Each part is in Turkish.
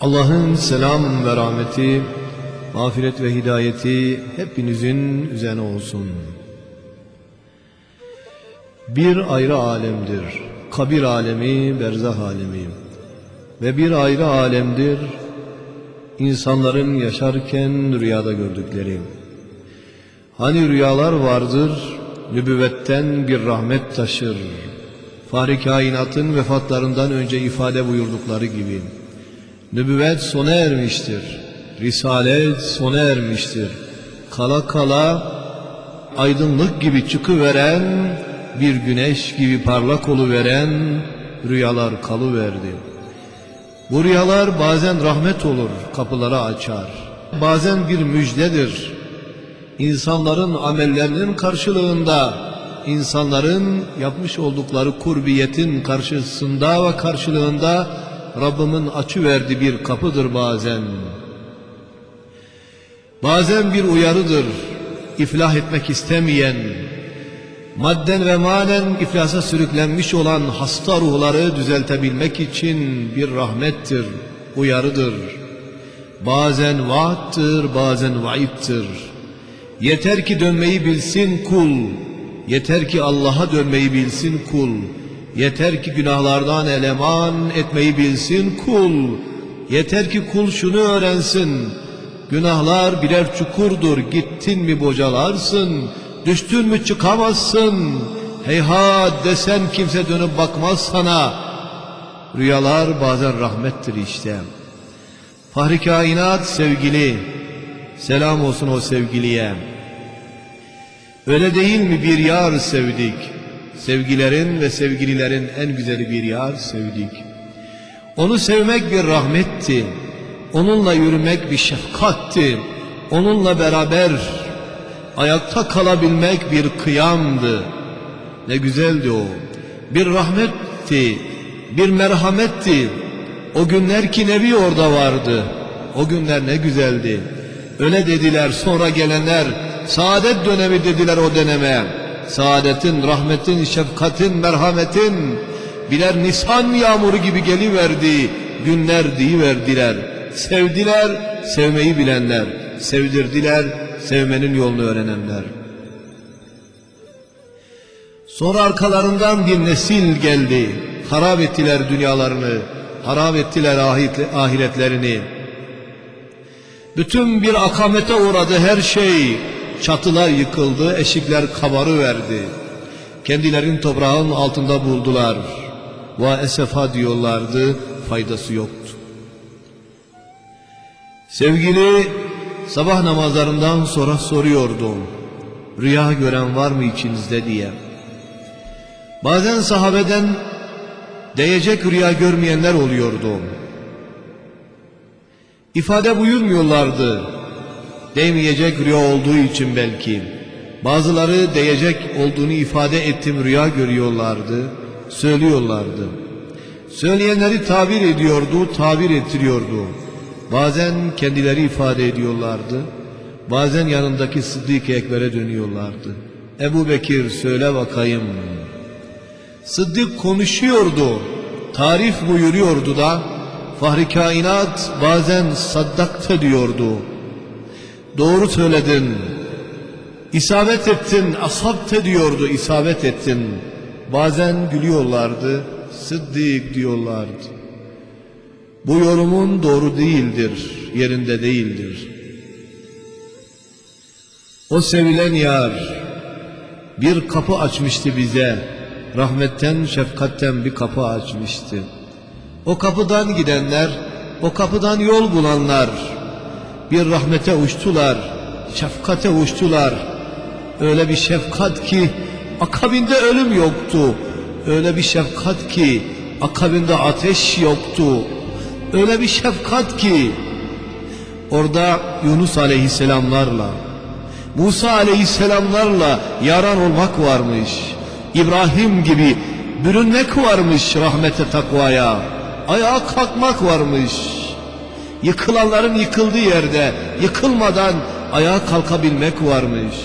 Allah'ın selam ve rahmeti, mağfiret ve hidayeti hepinizin üzerine olsun. Bir ayrı alemdir kabir alemi, berzah alemi. Ve bir ayrı alemdir insanların yaşarken rüyada gördükleri. Hani rüyalar vardır, nübüvvetten bir rahmet taşır. Fahri kainatın vefatlarından önce ifade buyurdukları gibi. Nübüvvet sona ermiştir, risalet sona ermiştir. Kala kala aydınlık gibi çıkıveren, bir güneş gibi parlak oluveren rüyalar kalıverdi. Bu rüyalar bazen rahmet olur, kapıları açar. Bazen bir müjdedir. İnsanların amellerinin karşılığında, insanların yapmış oldukları kurbiyetin karşısında ve karşılığında Rabbimin açıverdiği bir kapıdır bazen. Bazen bir uyarıdır. İflah etmek istemeyen, madden ve manen iflasa sürüklenmiş olan hasta ruhları düzeltebilmek için bir rahmettir, uyarıdır. Bazen vaattır, bazen vaiptir. Yeter ki dönmeyi bilsin kul, yeter ki Allah'a dönmeyi bilsin kul, yeter ki günahlardan eleman etmeyi bilsin kul, yeter ki kul şunu öğrensin: günahlar birer çukurdur, gittin mi bocalarsın, düştün mü çıkamazsın, heyhat desen kimse dönüp bakmaz sana. Rüyalar bazen rahmettir işte. Fahri kainat sevgili, selam olsun o sevgiliye. Öyle değil mi bir yar sevdik, sevgilerin ve sevgililerin en güzeli bir yar sevdik. Onu sevmek bir rahmetti, onunla yürümek bir şefkatti, onunla beraber ayakta kalabilmek bir kıyamdı. Ne güzeldi o, bir rahmetti, bir merhametti. O günler ki Nebi orada vardı, o günler ne güzeldi. Öyle dediler sonra gelenler, saadet dönemi dediler o döneme. Saadetin, rahmetin, şefkatin, merhametin birer Nisan yağmuru gibi geliverdi günler deyiverdiler. Sevdiler, sevmeyi bilenler, sevdirdiler, sevmenin yolunu öğrenenler. Sonra arkalarından bir nesil geldi, harap ettiler dünyalarını, harap ettiler ahiretlerini. Bütün bir akamete uğradı her şey, çatılar yıkıldı, eşikler kabarıverdi. Kendilerini toprağın altında buldular. Va esefa diyorlardı, faydası yoktu. Sevgili sabah namazlarından sonra soruyordum, rüya gören var mı içinizde diye. Bazen sahabeden değecek rüya görmeyenler oluyordu. İfade buyurmuyorlardı, değmeyecek rüya olduğu için belki. Bazıları değecek olduğunu ifade ettim rüya görüyorlardı, söylüyorlardı. Söyleyenleri tabir ediyordu, tabir ettiriyordu. Bazen kendileri ifade ediyorlardı, bazen yanındaki Sıddık-ı Ekber'e dönüyorlardı. Ebu Bekir söyle bakayım. Sıddık konuşuyordu, tarif buyuruyordu da Fahri kainat bazen saddakta diyordu. Doğru söyledin, isabet ettin, asabte diyordu, isabet ettin. Bazen gülüyorlardı, Sıddık diyorlardı. Bu yorumun doğru değildir, yerinde değildir. O sevilen yar bir kapı açmıştı bize, rahmetten, şefkatten bir kapı açmıştı. O kapıdan gidenler, o kapıdan yol bulanlar bir rahmete uçtular, şefkate uçtular. Öyle bir şefkat ki akabinde ölüm yoktu. Öyle bir şefkat ki akabinde ateş yoktu. Öyle bir şefkat ki orada Yunus aleyhisselamlarla, Musa aleyhisselamlarla yaran olmak varmış. İbrahim gibi bürünmek varmış rahmete, takvaya. Ayağa kalkmak varmış. Yıkılanların yıkıldığı yerde yıkılmadan ayağa kalkabilmek varmış.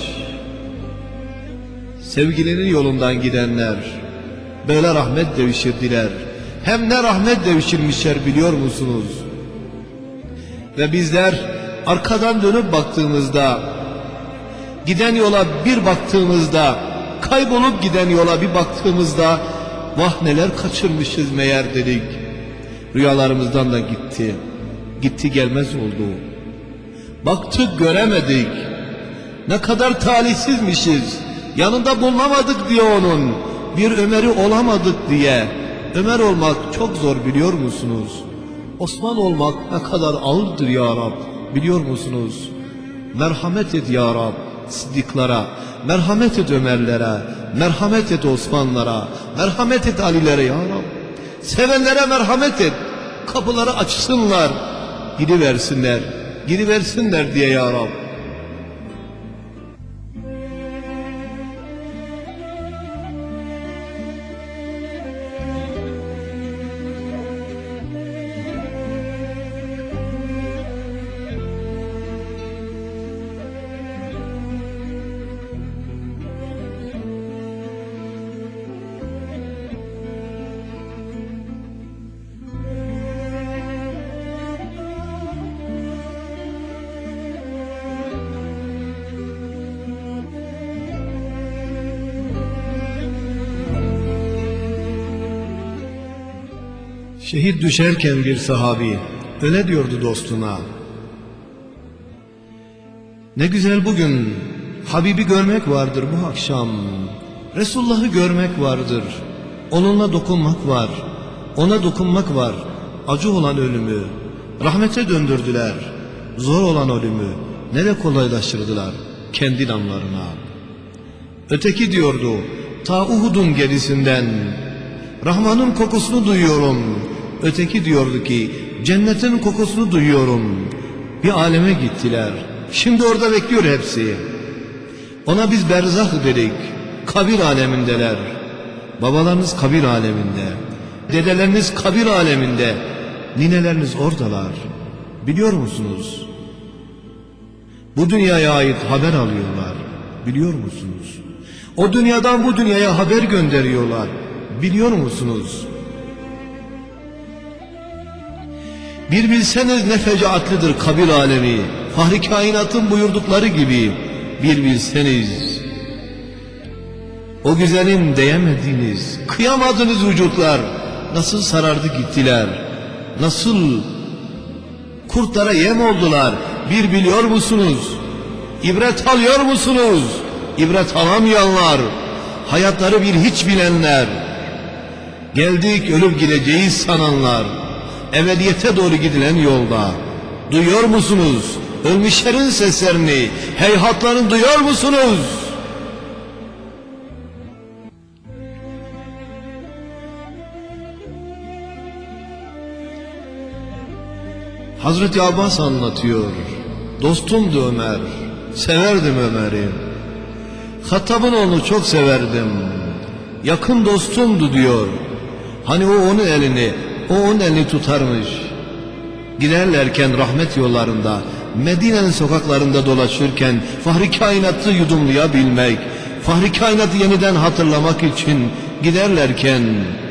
Sevgilinin yolundan gidenler böyle rahmet devşirdiler. Hem ne rahmet devşirmişler biliyor musunuz? Ve bizler arkadan dönüp baktığımızda, giden yola bir baktığımızda, kaybolup giden yola bir baktığımızda, vah neler kaçırmışız meğer dedik. Rüyalarımızdan da gitti. Gitti gelmez oldu. Baktık göremedik. Ne kadar talihsizmişiz. Yanında bulunamadık diye onun. Bir Ömer'i olamadık diye. Ömer olmak çok zor biliyor musunuz? Osman olmak ne kadar ağırdır ya Rab biliyor musunuz? Merhamet et ya Rab Sıddıklara, merhamet et Ömerlere, merhamet et Osmanlara, merhamet et Alilere ya Rab. Sevenlere merhamet et. Kapıları açsınlar, gidiversinler, gidiversinler diye ya Rab. Şehit düşerken bir sahabi öyle diyordu dostuna: ne güzel bugün Habib'i görmek vardır bu akşam. Resulullah'ı görmek vardır. Onunla dokunmak var. Ona dokunmak var. Acı olan ölümü rahmete döndürdüler. Zor olan ölümü ne de kolaylaştırdılar kendi damlarına. Öteki diyordu, ta Uhud'un gerisinden Rahman'ın kokusunu duyuyorum. Öteki diyordu ki cennetin kokusunu duyuyorum. Bir aleme gittiler. Şimdi orada bekliyor hepsi. Ona biz berzah dedik. Kabir alemindeler. Babalarınız kabir aleminde. Dedeleriniz kabir aleminde. Nineleriniz oradalar. Biliyor musunuz? Bu dünyaya ait haber alıyorlar. Biliyor musunuz? O dünyadan bu dünyaya haber gönderiyorlar. Biliyor musunuz? Bir bilseniz ne fecaatlidir kabir alemi. Fahri kainatın buyurdukları gibi bir bilseniz. O güzelim değemediğiniz, kıyamadığınız vücutlar nasıl sarardı gittiler. Nasıl kurtlara yem oldular. Bir biliyor musunuz? İbret alıyor musunuz? İbret alamayanlar, hayatları bir hiç bilenler, geldik ölüp gideceğiz sananlar, ebediyete doğru gidilen yolda. Duyuyor musunuz ölmüşlerin seslerini, heyhatlarını duyuyor musunuz? Hazreti Abbas anlatıyor. Dostumdu Ömer, severdim Ömer'i. Hattab'ın oğlunu çok severdim. Yakın dostumdu diyor. Hani o onun elini tutarmış. Giderlerken rahmet yollarında, Medine'nin sokaklarında dolaşırken fahri kainatı yudumlayabilmek, fahri kainatı yeniden hatırlamak için giderlerken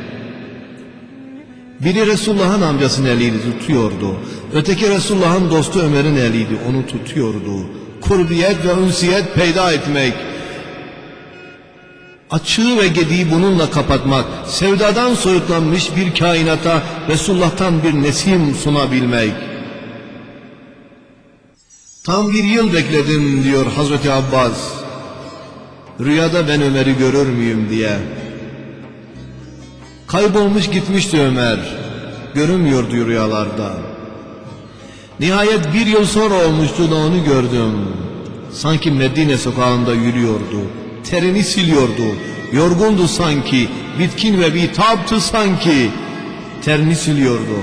biri Resulullah'ın amcasının eliydi, tutuyordu. Öteki Resulullah'ın dostu Ömer'in eliydi, onu tutuyordu. Kurbiyet ve ünsiyet peyda etmek, açığı ve gediği bununla kapatmak, sevdadan soyutlanmış bir kainata Resulullah'tan bir nesim sunabilmek. Tam bir yıl bekledim diyor Hazreti Abbas, rüyada ben Ömer'i görür müyüm diye. Kaybolmuş gitmişti Ömer, görünmüyordu rüyalarda. Nihayet bir yıl sonra olmuştu da onu gördüm. Sanki Medine sokağında yürüyordu, terini siliyordu, yorgundu sanki, bitkin ve bitaptı sanki, terini siliyordu.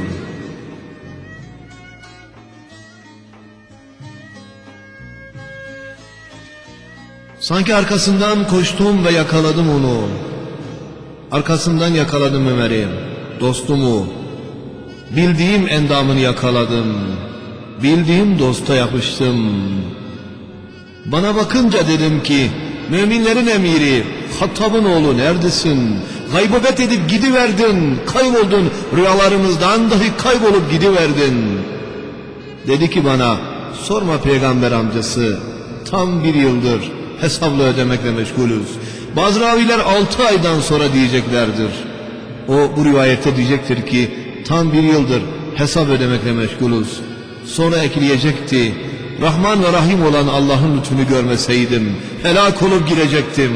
Sanki arkasından koştum ve yakaladım onu. Arkasından yakaladım Ömer'i, dostumu. Bildiğim endamını yakaladım. Bildiğim dosta yapıştım. Bana bakınca dedim ki, müminlerin emiri, Hattab'ın oğlu neredesin? Gaybebet edip gidiverdin, kayboldun, rüyalarımızdan dahi kaybolup gidiverdin. Dedi ki bana, sorma peygamber amcası, tam 1 yıldır hesapla ödemekle meşgulüz. Bazı raviler 6 aydan sonra diyeceklerdir. O bu rivayette diyecektir ki tam 1 yıldır hesap ödemekle meşgulüz. Sonra ekleyecekti, Rahman ve Rahim olan Allah'ın lütfunu görmeseydim helak olup girecektim.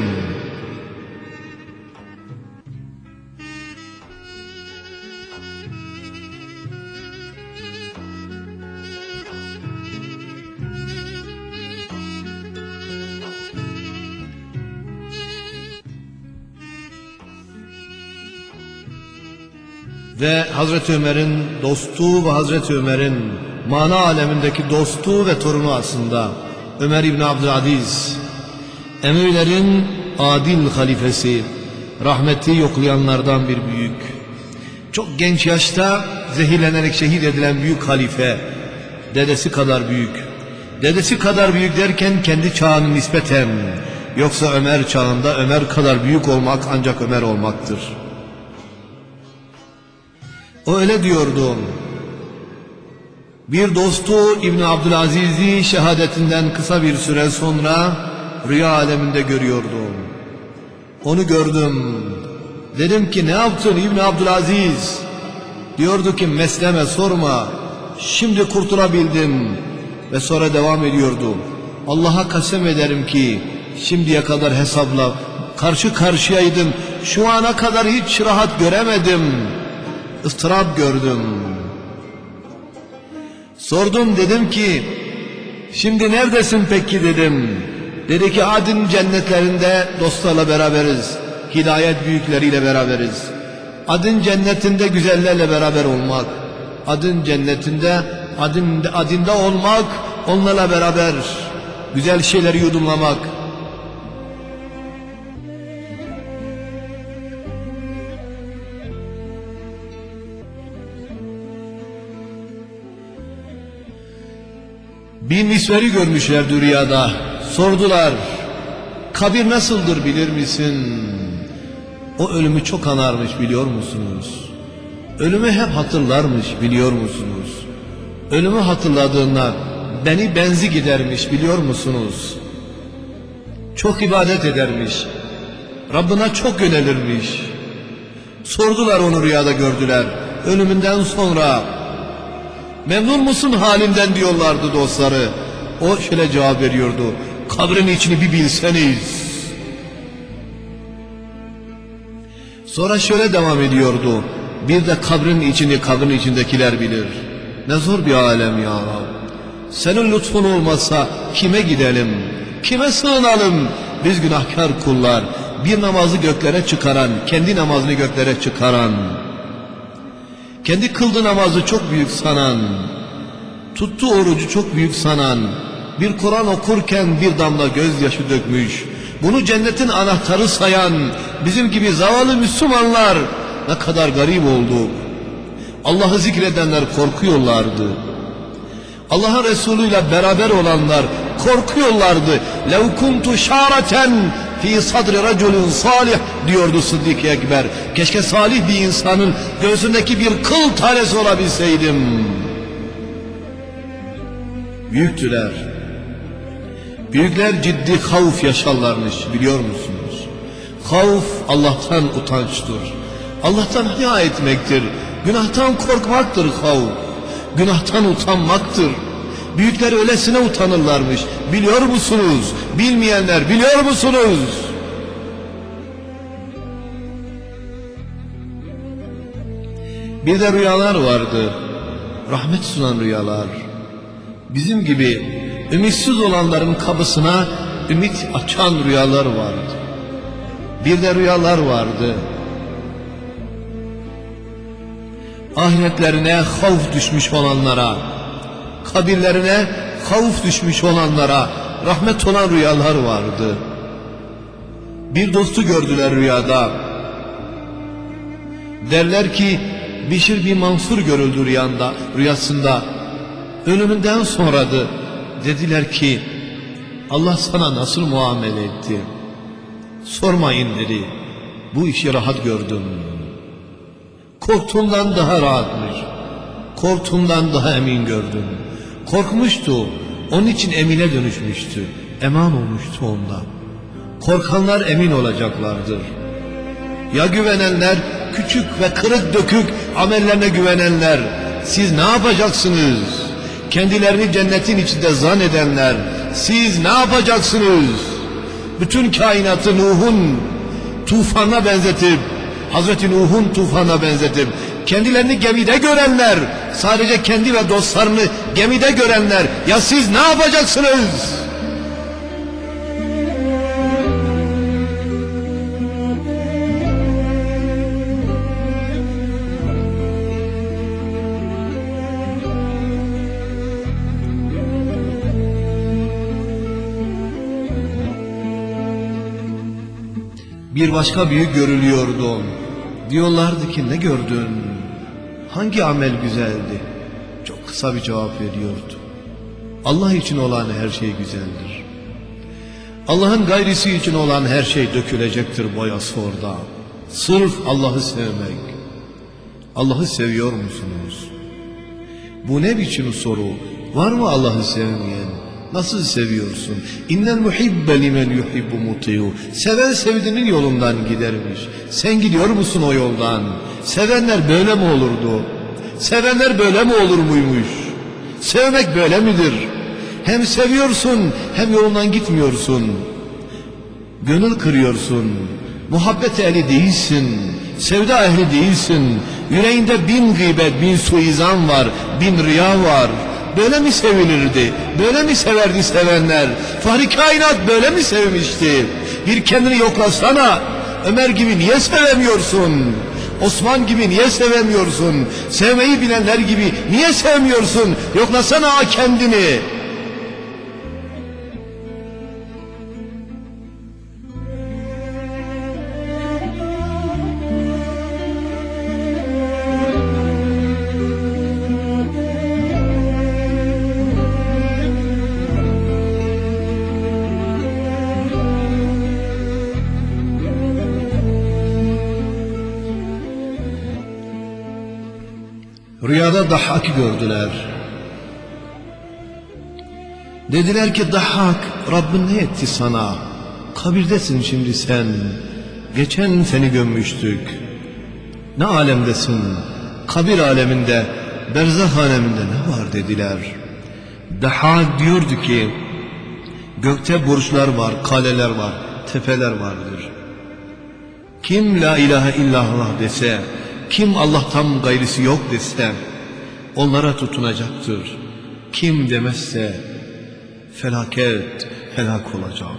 Ve Hazreti Ömer'in dostu ve Hazreti Ömer'in mana alemindeki dostu ve torunu aslında Ömer İbni Abdülaziz, Emevilerin adil halifesi, rahmeti yoklayanlardan bir büyük. Çok genç yaşta zehirlenerek şehit edilen büyük halife, dedesi kadar büyük. Dedesi kadar büyük derken kendi çağının nispeten, yoksa Ömer çağında Ömer kadar büyük olmak ancak Ömer olmaktır. O öyle diyordu. Bir dostu İbn Abdülaziz'i şehadetinden kısa bir süre sonra rüya aleminde görüyordum. Onu gördüm. Dedim ki ne yaptın İbn Abdülaziz? Diyordu ki mesleme sorma. Şimdi kurtulabildim. Ve sonra devam ediyordu. Allah'a kasem ederim ki şimdiye kadar hesapla karşı karşıyaydım. Şu ana kadar hiç rahat göremedim. ıstırap gördüm. Sordum, dedim ki şimdi neredesin peki dedim. Dedi ki Adin cennetlerinde dostlarla beraberiz. Hidayet büyükleriyle beraberiz. Adin cennetinde güzellerle beraber olmak. Adin cennetinde adinde olmak, onlarla beraber güzel şeyleri yudumlamak. Bir misveri görmüşlerdi rüyada. Sordular, kabir nasıldır bilir misin? O ölümü çok anarmış biliyor musunuz? Ölümü hep hatırlarmış biliyor musunuz? Ölümü hatırladığında beni benzi gidermiş biliyor musunuz? Çok ibadet edermiş. Rabbına çok yönelirmiş. Sordular, onu rüyada gördüler. Ölümünden sonra memnun musun halinden diyorlardı dostları. O şöyle cevap veriyordu, kabrin içini bir bilseniz. Sonra şöyle devam ediyordu, bir de kabrin içini kabrin içindekiler bilir. Ne zor bir alem ya Rab. Senin lütfun olmasa kime gidelim, kime sığınalım? Biz günahkar kullar, bir namazı göklere çıkaran, kendi namazını göklere çıkaran, kendi kıldığı namazı çok büyük sanan, tuttuğu orucu çok büyük sanan, bir Kur'an okurken bir damla gözyaşı dökmüş, bunu cennetin anahtarı sayan bizim gibi zavallı Müslümanlar ne kadar garip olduk. Allah'ı zikredenler korkuyorlardı. Allah'ın Resulü'yle beraber olanlar korkuyorlardı. لَوْ كُنْتُ شَارَةً فِي صَدْرِ رَجُلٍ salih diyordu Sıddık Ekber. Keşke salih bir insanın göğsündeki bir kıl tanesi olabilseydim. Büyüktüler. Büyükler ciddi havf yaşarlarmış biliyor musunuz? Havf Allah'tan utançtır. Allah'tan haya etmektir. Günahtan korkmaktır havf. Günahtan utanmaktır. Büyükler öylesine utanırlarmış. Biliyor musunuz? Bilmeyenler biliyor musunuz? Bir de rüyalar vardı. Rahmet sunan rüyalar. Bizim gibi ümitsiz olanların kapısına ümit açan rüyalar vardı. Bir de rüyalar vardı. Ahiretlerine havf düşmüş olanlara, kabirlerine havf düşmüş olanlara rahmet olan rüyalar vardı. Bir dostu gördüler rüyada. Derler ki Bişir bin Mansur görüldü rüyasında. Ölümünden sonradı. Dediler ki Allah sana nasıl muamele etti? Sormayın dedi. Bu işi rahat gördüm. Korktuğumdan daha rahatmış. Korktuğumdan daha emin gördüm. Korkmuştu, onun için emine dönüşmüştü. Eman olmuştu ondan. Korkanlar emin olacaklardır. Ya güvenenler, küçük ve kırık dökük amellerine güvenenler, siz ne yapacaksınız? Kendilerini cennetin içinde zannedenler, siz ne yapacaksınız? Bütün kainatı Nuh'un tufanına benzetip, Hazreti Nuh'un tufanına benzetip, kendilerini gemide görenler, sadece kendi ve dostlarını gemide görenler, ya siz ne yapacaksınız? Bir başka büyük görülüyordu. Diyorlardı ki ne gördün? Hangi amel güzeldi? Çok kısa bir cevap veriyordu. Allah için olan her şey güzeldir. Allah'ın gayrisi için olan her şey dökülecektir boyası orada. Sırf Allah'ı sevmek. Allah'ı seviyor musunuz? Bu ne biçim soru? Var mı Allah'ı sevmeyen? Nasıl seviyorsun? İnnel muhibbe limen yuhibbu muti'u. Seven sevdiğinin yolundan gidermiş. Sen gidiyor musun o yoldan? Sevenler böyle mi olurdu? Sevenler böyle mi olur muymuş? Sevmek böyle midir? Hem seviyorsun hem yolundan gitmiyorsun. Gönül kırıyorsun. Muhabbet ehli değilsin. Sevda ehli değilsin. Yüreğinde 1000 gıybet, 1000 suizan var, 1000 riya var. Böyle mi sevilirdi? Böyle mi severdi sevenler? Fahri kainat böyle mi sevmişti? Bir kendini yoklasana. Ömer gibi niye sevemiyorsun? Osman gibi niye sevemiyorsun? Sevmeyi bilenler gibi niye sevmiyorsun? Yoklasana kendini. Rüyada Dahhak'ı gördüler. Dediler ki Dahhak, Rabbin ne etti sana? Kabirdesin şimdi sen. Geçen seni gömmüştük. Ne alemdesin? Kabir aleminde, berzah aleminde ne var dediler. Dahhak diyordu ki gökte burçlar var, kaleler var, tepeler vardır. Kim la ilahe illallah dese, kim Allah'tan gayrisi yok dese onlara tutunacaktır. Kim demezse felaket, helak olacak.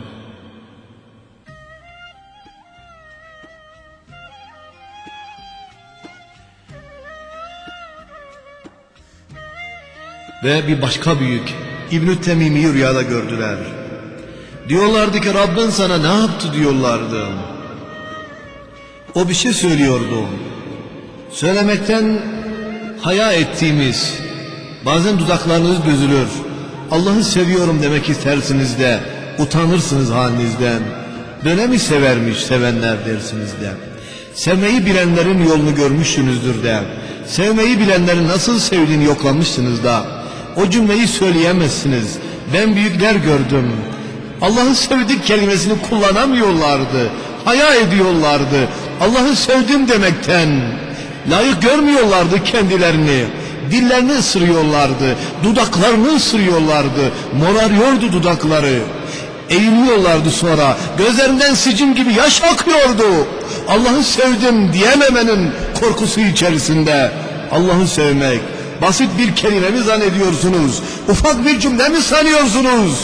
Ve bir başka büyük İbn-i Temimi'yi rüyada gördüler. Diyorlardı ki Rabbin sana ne yaptı diyorlardı. O bir şey söylüyordu. Söylemekten haya ettiğimiz, bazen dudaklarınız büzülür. Allah'ı seviyorum demek istersiniz de utanırsınız halinizden. Böyle mi severmiş sevenler dersiniz de. Sevmeyi bilenlerin yolunu görmüşsünüzdür de. Sevmeyi bilenlerin nasıl sevdiğini yoklamışsınız da. O cümleyi söyleyemezsiniz. Ben büyükler gördüm. Allah'ı sevdik kelimesini kullanamıyorlardı. Haya ediyorlardı. Allah'ı sevdim demekten. Layık görmüyorlardı kendilerini. Dillerini ısırıyorlardı. Dudaklarını ısırıyorlardı. Morarıyordu dudakları. Eğiliyorlardı sonra. Gözlerinden sicim gibi yaş akıyordu. Allah'ı sevdim diyememenin korkusu içerisinde. Allah'ı sevmek basit bir kelime mi zannediyorsunuz? Ufak bir cümle mi sanıyorsunuz?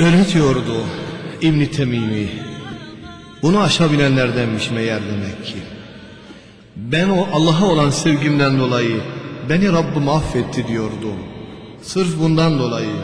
Öyle diyordu İbn-i Temimi. Bunu aşabilenlerdenmiş meğer demek ki. Ben o Allah'a olan sevgimden dolayı beni Rabbim affetti diyordu. Sırf bundan dolayı.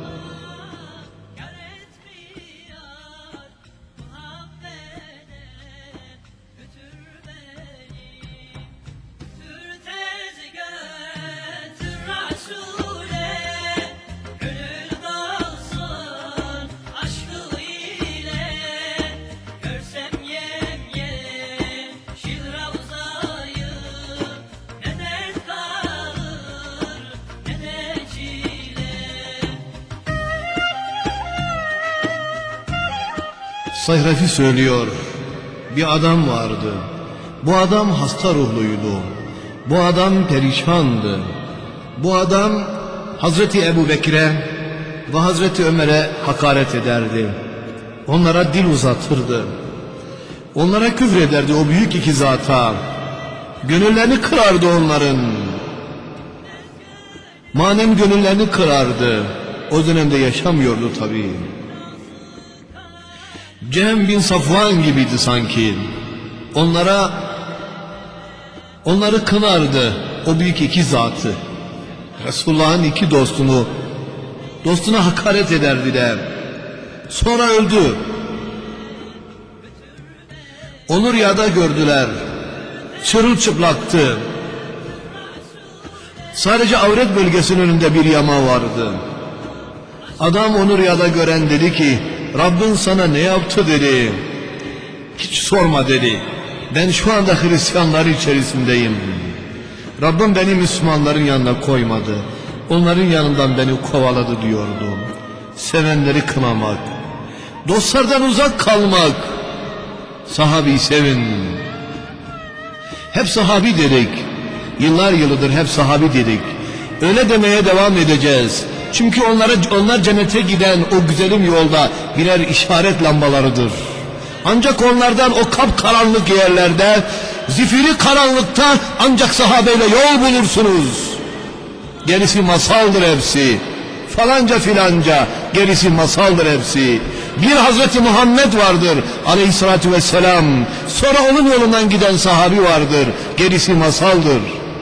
Sayrafi söylüyor, bir adam vardı. Bu adam hasta ruhluydu. Bu adam perişandı. Bu adam Hazreti Ebu Bekir'e ve Hazreti Ömer'e hakaret ederdi. Onlara dil uzatırdı. Onlara küfür ederdi, o büyük iki zata. Gönüllerini kırardı onların. Manen gönüllerini kırardı. O dönemde yaşamıyordu tabii. Cem bin Safvan gibiydi sanki. Onları kınardı, o büyük iki zatı. Resulullah'ın iki dostuna hakaret ederdiler. Sonra öldü. Onu rüyada gördüler. Çırılçıplaktı. Sadece avret bölgesinin önünde bir yama vardı. Adam onu rüyada gören dedi ki, Rabbin sana ne yaptı dedi. Hiç sorma dedi. Ben şu anda Hristiyanlar içerisindeyim. Rabbim beni Müslümanların yanına koymadı. Onların yanından beni kovaladı diyordu. Sevenleri kınamak, dostlardan uzak kalmak. Sahabeyi sevin. Hep sahabi dedik. Yıllar yılıdır hep sahabi dedik. Öyle demeye devam edeceğiz. Çünkü onlar cennete giden o güzelim yolda birer işaret lambalarıdır. Ancak onlardan o kapkaranlık yerlerde, zifiri karanlıkta ancak sahabeyle yol bulursunuz. Gerisi masaldır hepsi. Falanca filanca, gerisi masaldır hepsi. Bir Hazreti Muhammed vardır aleyhissalatü vesselam. Sonra onun yolundan giden sahabi vardır. Gerisi masaldır.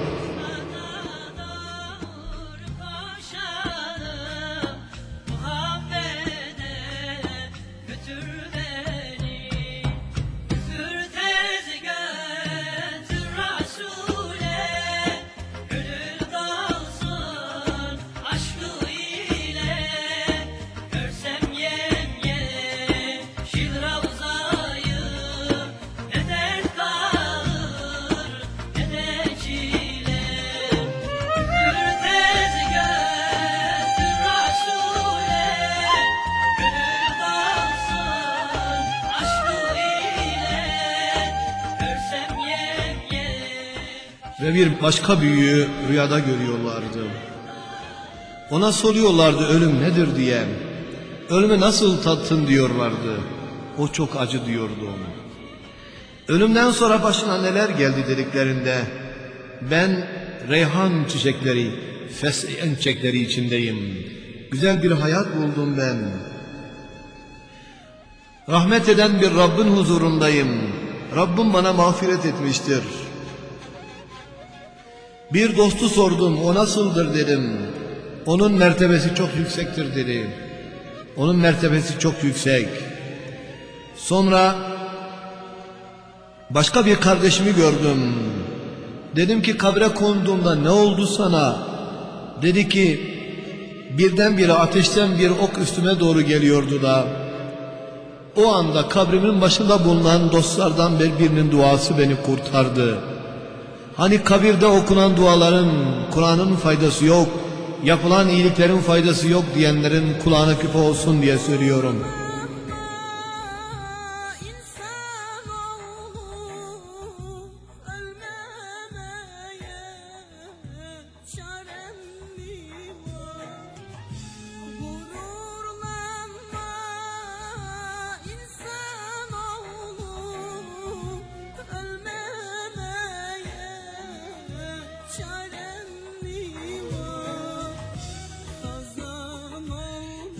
Ve bir başka büyüğü rüyada görüyorlardı. Ona soruyorlardı ölüm nedir diye. Ölümü nasıl tattın diyorlardı. O çok acı diyordu onu. Ölümden sonra başına neler geldi dediklerinde, ben reyhan çiçekleri, fesleğen çiçekleri içindeyim. Güzel bir hayat buldum ben. Rahmet eden bir Rabbin huzurundayım. Rabbim bana mağfiret etmiştir. Bir dostu sordum, o nasıldır dedim. Onun mertebesi çok yüksektir dedi. Onun mertebesi çok yüksek. Sonra başka bir kardeşimi gördüm. Dedim ki kabre konduğumda ne oldu sana? Dedi ki birdenbire ateşten bir ok üstüme doğru geliyordu da o anda kabrimin başında bulunan dostlardan birinin duası beni kurtardı. Hani kabirde okunan duaların, Kur'an'ın faydası yok, yapılan iyiliklerin faydası yok diyenlerin kulağına küpe olsun diye söylüyorum.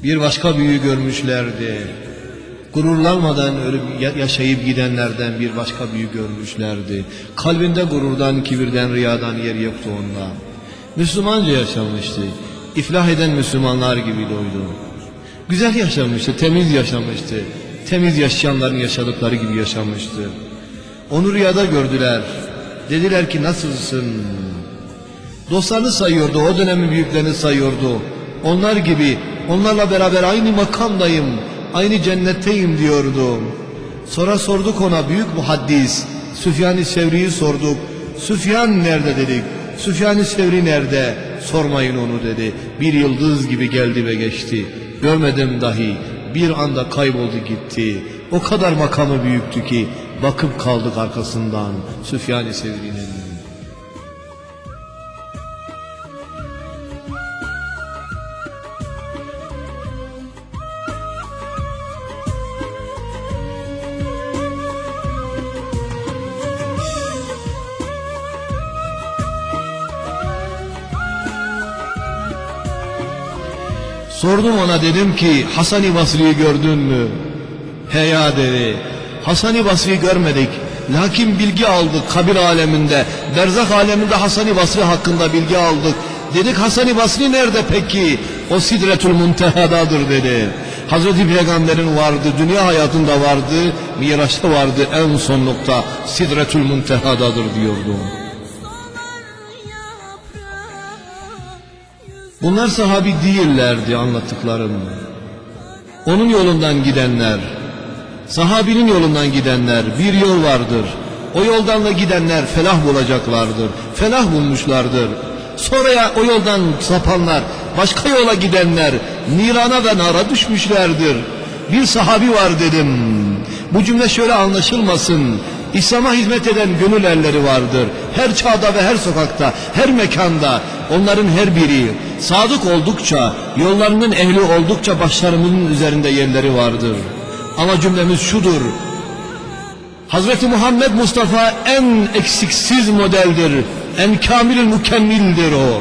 Bir başka büyü görmüşlerdi. Gururlanmadan ölüp yaşayıp gidenlerden bir başka büyü görmüşlerdi. Kalbinde gururdan, kibirden, riyadan yer yoktu onda. Müslümanca yaşamıştı. İflah eden Müslümanlar gibi doydu. Güzel yaşamıştı, temiz yaşamıştı. Temiz yaşayanların yaşadıkları gibi yaşamıştı. Onu rüyada gördüler. Dediler ki nasılsın? Dostlarını sayıyordu, o dönemin büyüklerini sayıyordu. Onlar gibi, onlarla beraber aynı makamdayım, aynı cennetteyim diyordu. Sonra sorduk ona, büyük muhaddis Süfyan-ı Sevri'yi sorduk. Süfyan nerede dedik. Süfyan-ı Sevri nerede? Sormayın onu dedi. Bir yıldız gibi geldi ve geçti. Görmedim dahi, bir anda kayboldu gitti. O kadar makamı büyüktü ki bakıp kaldık arkasından Süfyan-ı Sevri'nin. Sordum ona, dedim ki Hasan-ı Basri'yi gördün mü? He ya dedi. Hasan-ı Basri'yi görmedik. Lakin bilgi aldık kabir aleminde. Berzak aleminde Hasan-ı Basri hakkında bilgi aldık. Dedik Hasan-ı Basri nerede peki? O Sidretül Munteha'dadır dedi. Hazreti Peygamber'in vardı, dünya hayatında vardı, Miraç'ta vardı, en son nokta Sidretül Munteha'dadır diyordu. Bunlar sahabi değillerdi anlattıklarım. Onun yolundan gidenler, sahabinin yolundan gidenler, bir yol vardır. O yoldan da gidenler felah bulacaklardır. Felah bulmuşlardır. Sonra o yoldan sapanlar, başka yola gidenler nirana ve nara düşmüşlerdir. Bir sahabi var dedim. Bu cümle şöyle anlaşılmasın. İslam'a hizmet eden gönül erleri vardır. Her çağda ve her sokakta, her mekanda. Onların her biri sadık oldukça, yollarının ehli oldukça başlarımızın üzerinde yerleri vardır. Ama cümlemiz şudur: Hazreti Muhammed Mustafa en eksiksiz modeldir. En kamil-ül mükemmildir o.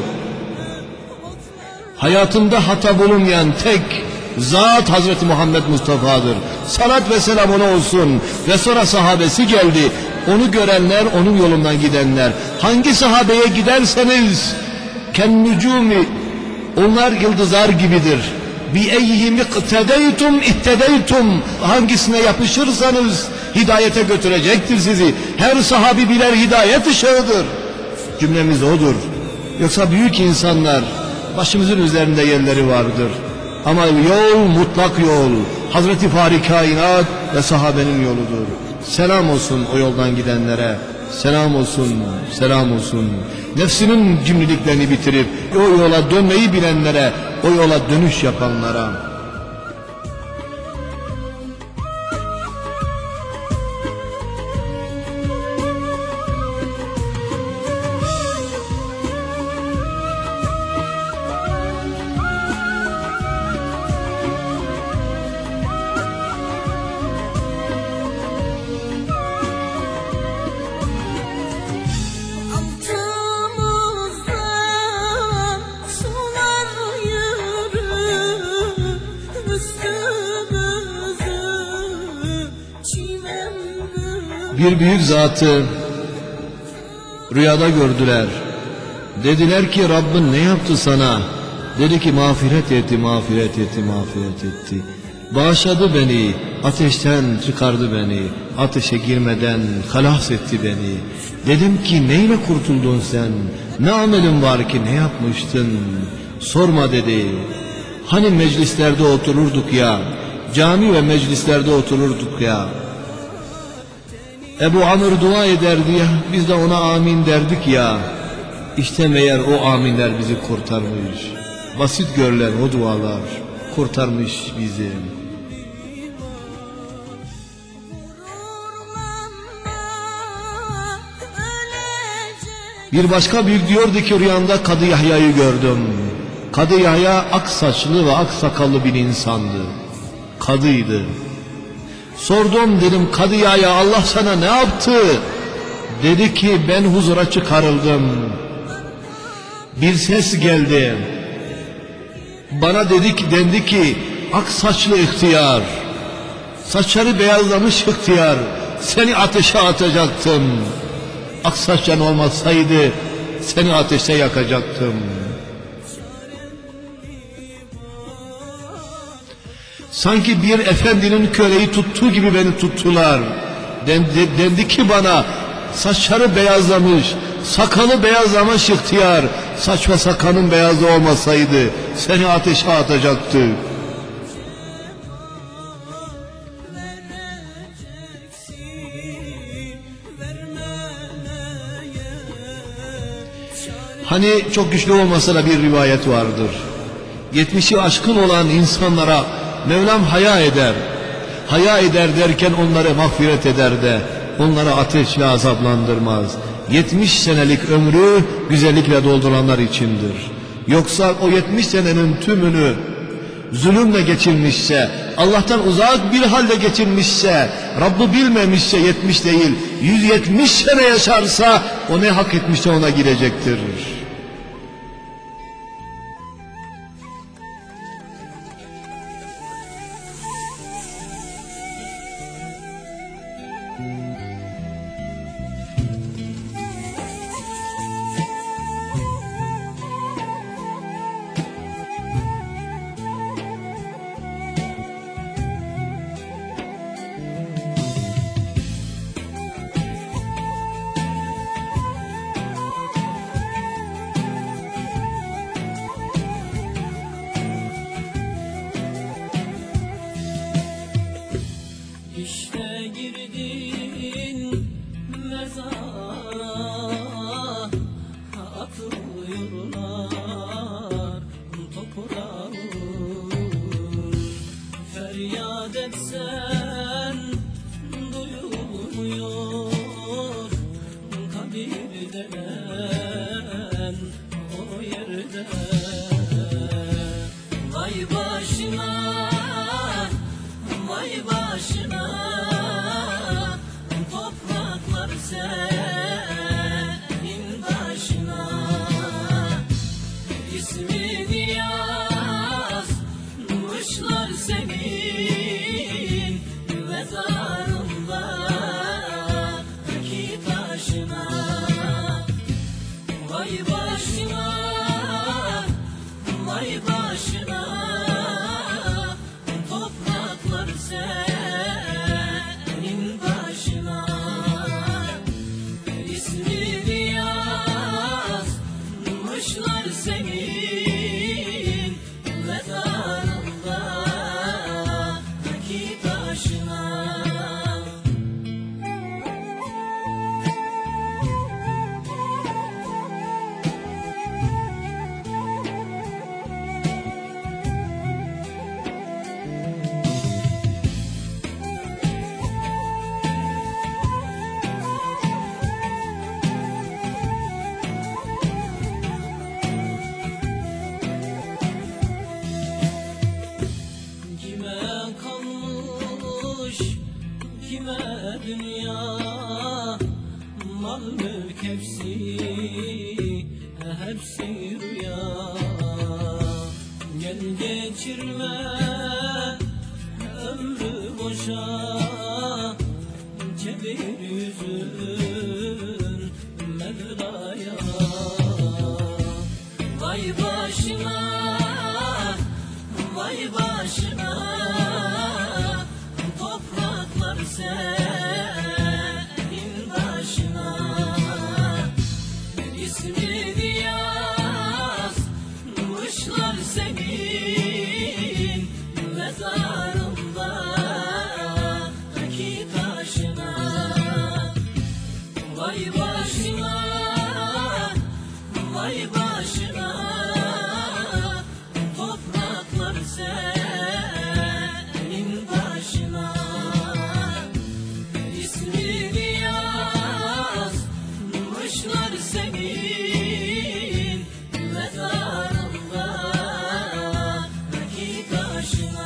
Hayatında hata bulunmayan tek zat Hazreti Muhammed Mustafa'dır. Salat ve selam ona olsun. Ve sonra sahabesi geldi. Onu görenler, onun yolundan gidenler. Hangi sahabeye giderseniz kennücumi, onlar yıldızlar gibidir. Bi eyyihim iktedeytum ihtedeytum, hangisine yapışırsanız hidayete götürecektir sizi. Her sahabi birer hidayet ışığıdır. Cümlemiz odur. Yoksa büyük insanlar, başımızın üzerinde yerleri vardır. Ama yol mutlak yol. Hazreti Fahri Kainat ve sahabenin yoludur. Selam olsun o yoldan gidenlere. Selam olsun, selam olsun. Nefsinin cimriliklerini bitirip o yola dönmeyi bilenlere, o yola dönüş yapanlara. Bir büyük zatı rüyada gördüler. Dediler ki Rabbin ne yaptı sana? Dedi ki mağfiret etti, mağfiret etti, mağfiret etti. Bağışladı beni, ateşten çıkardı beni, ateşe girmeden halas etti beni. Dedim ki neyle kurtuldun sen? Ne amelin var ki, ne yapmıştın? Sorma dedi. Hani meclislerde otururduk ya, cami ve meclislerde otururduk ya. Ebu Amr dua ederdi ya, biz de ona amin derdik ya. İşte meğer o aminler bizi kurtarmış. Basit görülen o dualar kurtarmış bizi. Bir başka büyük diyordu ki rüyamda Kadı Yahya'yı gördüm. Kadı Yahya ak saçlı ve ak sakallı bir insandı. Kadıydı. Sordum, dedim Kadı Yahya Allah sana ne yaptı? Dedi ki ben huzura çıkarıldım. Bir ses geldi. Bana dendi ki ak saçlı ihtiyar, saçları beyazlamış ihtiyar, seni ateşe atacaktım. Ak saçların olmasaydı seni ateşte yakacaktım. Sanki bir efendinin köleyi tuttuğu gibi beni tuttular. Dendi ki bana, saçları beyazlamış, sakalı beyazlamış ihtiyar, saç ve sakalın beyazı olmasaydı seni ateşe atacaktı. Hani çok güçlü olmasa da bir rivayet vardır. 70'i aşkın olan insanlara Mevlam haya eder. Haya eder derken onları mağfiret eder de onları ateşle azaplandırmaz. 70 senelik ömrü güzellikle dolduranlar içindir. Yoksa o 70 senenin tümünü zulümle geçirmişse, Allah'tan uzak bir halde geçirmişse, Rabb'ı bilmemişse 70 değil 170 sene yaşarsa o ne hak etmişse ona girecektir. İşte girdin mezara, atılıyorlar toprağa. Feryat etsen duyulmuyor kabir denen o yerde. Vay başına, vay başına, topraklar senin başına. İsmini yazmışlar senin mezarındaki taşına. Vay başına, vay başına, topraklar senin başına. İsmini yazmışlar senin mezarındaki taşına. Kime kalmış, kime dünya, mal mülk hepsi rüya. Gel geçirme ömrü boşa, çevir yüzün Mevla'ya. Vay başına, vay başına, topraklar senin başına. İsmini yazmışlar senin mezarındaki taşına. Vay başına, vay başına, topraklar senin başına. İsmini yazmışlar senin mezarındaki taşına.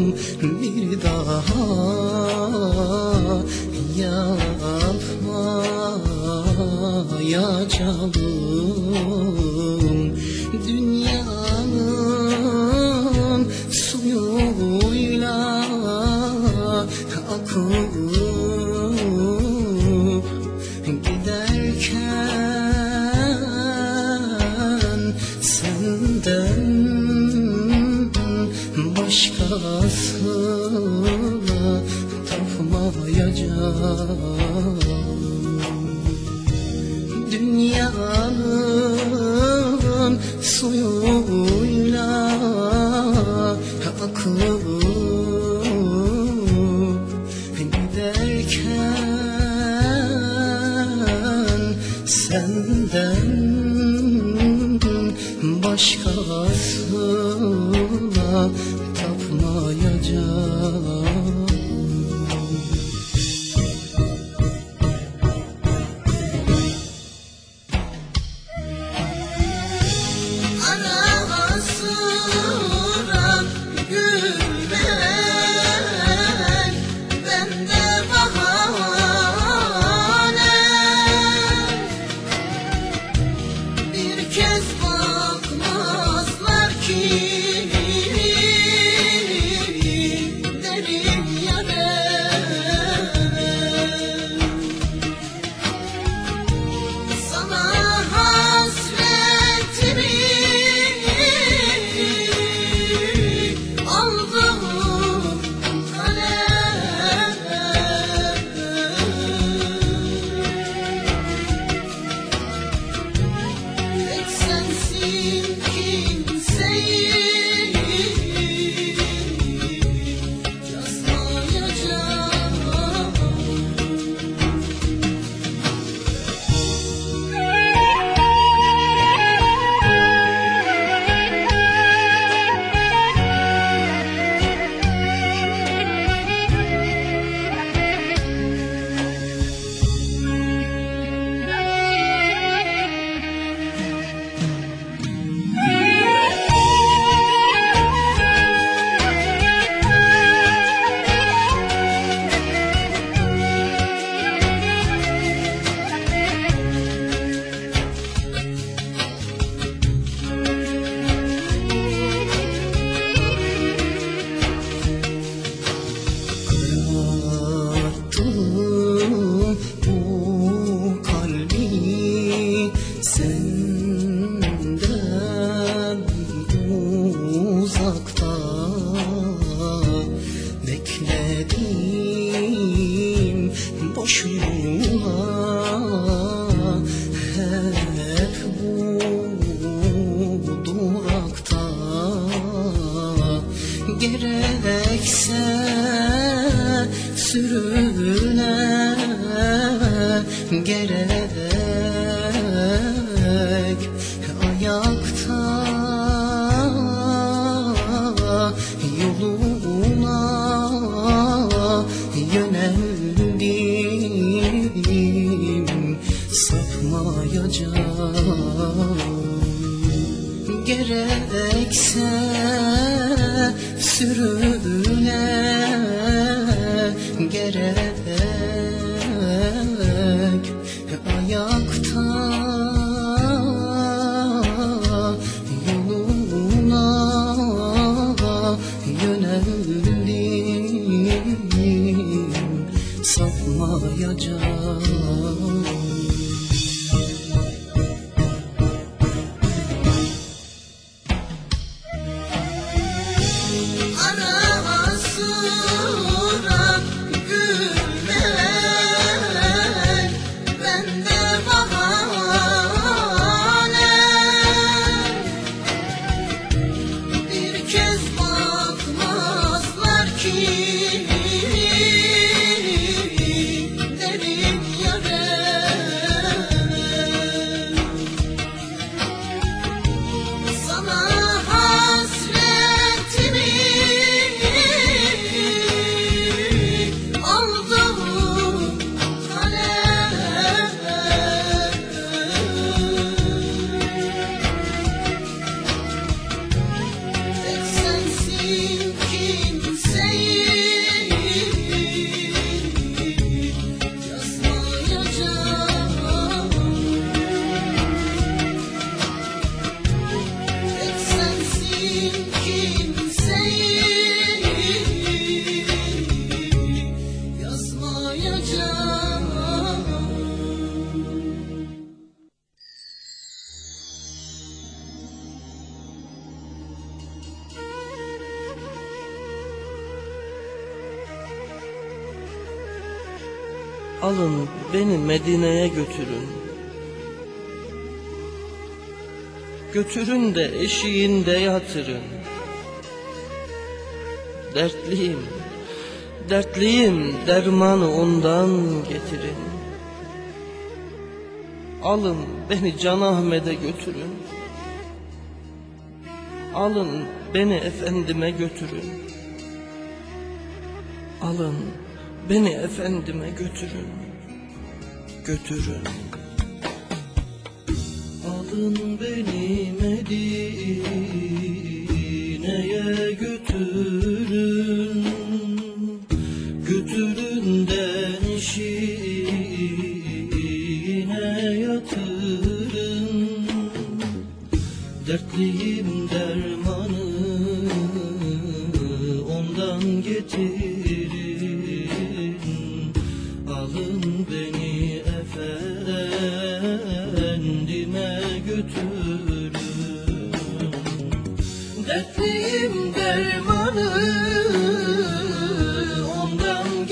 bir daha yapmayacağım. Dünyanın suyuyla akıp giderken senden başkasına tapmayacağım. Dünyanın suyuyla akıp giderken senden başkasına tapmayacağım. Gerekse sürüne gerek ayakta yoluna yöneldim, sapmayacağım. Gerekse sürüne gerek ayakta yoluna yöneldim, sapmayacağım. Sensin kimse Alın beni Medine'ye götürün. Götürün de eşiğinde yatırın. Dertliyim, dertliyim, dermanı ondan getirin. Alın beni Can Ahmet'e götürün. Alın beni efendime götürün. Alın beni efendime götürün. Götürün. Alın beni Medine'ye götürün. Götürün de eşiğine yatırın. Dertliyim, dermanı ondan getirin. Alın beni efendime götürün. Dertliyim, dermanı ondan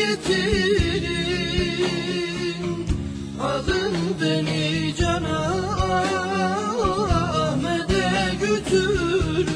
getirin. Alın beni Can Ahmet'e götürün.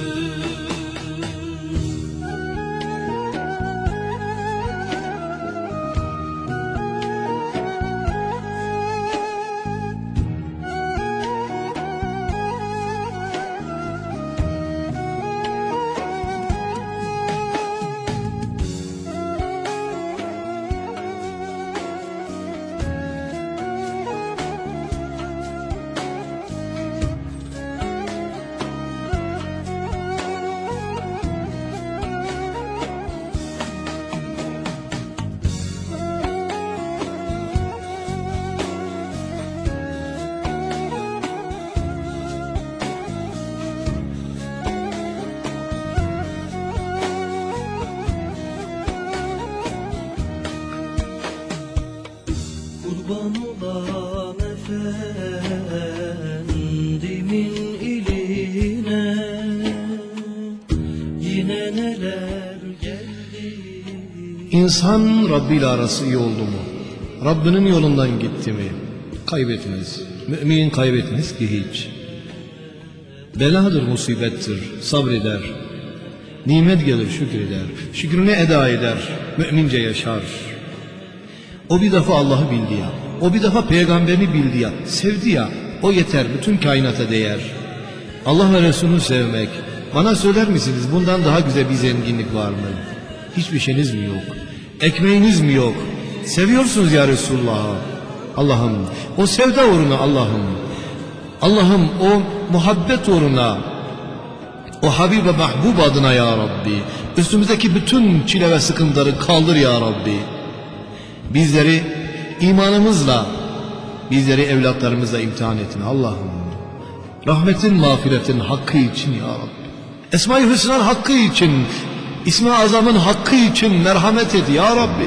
Kurban olam efendimin iline, yine neler geldi. İnsan Rabbi ile arası iyi oldu mu? Rabbinin yolundan gitti mi? Kaybetmez. Mümin kaybetmez ki hiç. Beladır, musibettir, sabreder. Nimet gelir, şükreder. Şükrünü eda eder, mümince yaşar. O bir defa Allah'ı bildi ya, o bir defa peygamberini bildi ya, sevdi ya, o yeter, bütün kainata değer. Allah ve Resulünü sevmek, bana söyler misiniz bundan daha güzel bir zenginlik var mı? Hiçbir şeyiniz mi yok? Ekmeğiniz mi yok? Seviyorsunuz ya Resulullah'ı. Allah'ım o sevda uğruna, Allah'ım o muhabbet uğruna, o Habib ve Mahbub adına ya Rabbi, üstümüzdeki bütün çile ve sıkıntıları kaldır ya Rabbi. Bizleri imanımızla, bizleri evlatlarımızla imtihan etme Allah'ım. Rahmetin, mağfiretin hakkı için ya Rabbi. Esma-i Hüsna'nın hakkı için, İsmi Azam'ın hakkı için merhamet et ya Rabbi.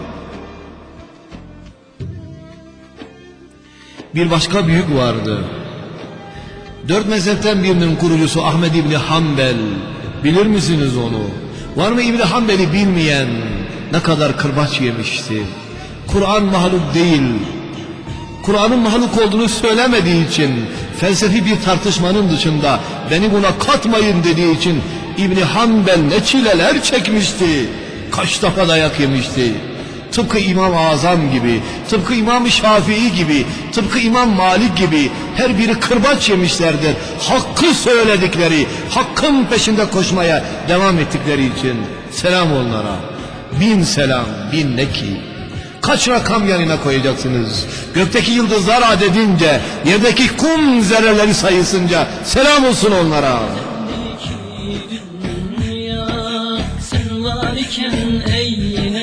Bir başka büyük vardı. 4 mezhepten birinin kurucusu Ahmed İbni Hanbel. Bilir misiniz onu? Var mı İbni Hanbel'i bilmeyen? Ne kadar kırbaç yemişti. Kur'an mahluk değil. Kur'an'ın mahluk olduğunu söylemediği için, felsefi bir tartışmanın dışında beni buna katmayın dediği için İbni Hanbel ne çileler çekmişti. Kaç defa dayak yemişti. Tıpkı İmam-ı Azam gibi, tıpkı İmam-ı Şafii gibi, tıpkı İmam Malik gibi her biri kırbaç yemişlerdir. Hakkı söyledikleri, hakkın peşinde koşmaya devam ettikleri için selam onlara. 1000 selam, 1000 ne ki? Kaç rakam yanına koyacaksınız? Gökteki yıldızlar adedince, yerdeki kum zerreleri sayısınca selam olsun onlara. Dünya sen var iken ey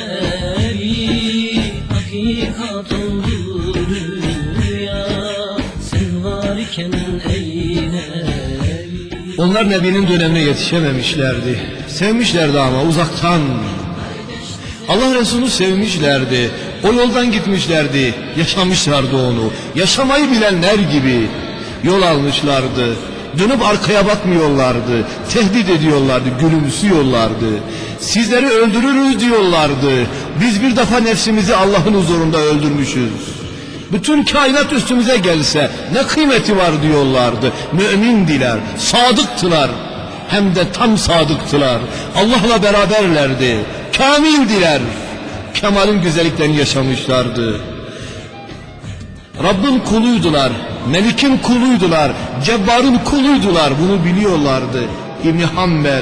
nebi, hakikat oldu rüya. Sen var iken ey nebi. Onlar Nebi'nin dönemine yetişememişlerdi. Sevmişlerdi ama uzaktan. Allah Resulü'nü sevmişlerdi. O yoldan gitmişlerdi. Yaşamışlardı onu. Yaşamayı bilenler gibi yol almışlardı. Dönüp arkaya bakmıyorlardı. Tehdit ediyorlardı, gülümsüyorlardı. Sizleri öldürürüz diyorlardı. Biz bir defa nefsimizi Allah'ın huzurunda öldürmüşüz. Bütün kainat üstümüze gelse ne kıymeti var diyorlardı. Mümindiler, sadıktılar. Hem de tam sadıktılar. Allah'la beraberlerdi. Kamildiler. Kemal'in güzelliklerini yaşamışlardı. Rabbin kuluydular. Melik'in kuluydular. Cebbar'ın kuluydular. Bunu biliyorlardı. İbn Hanbel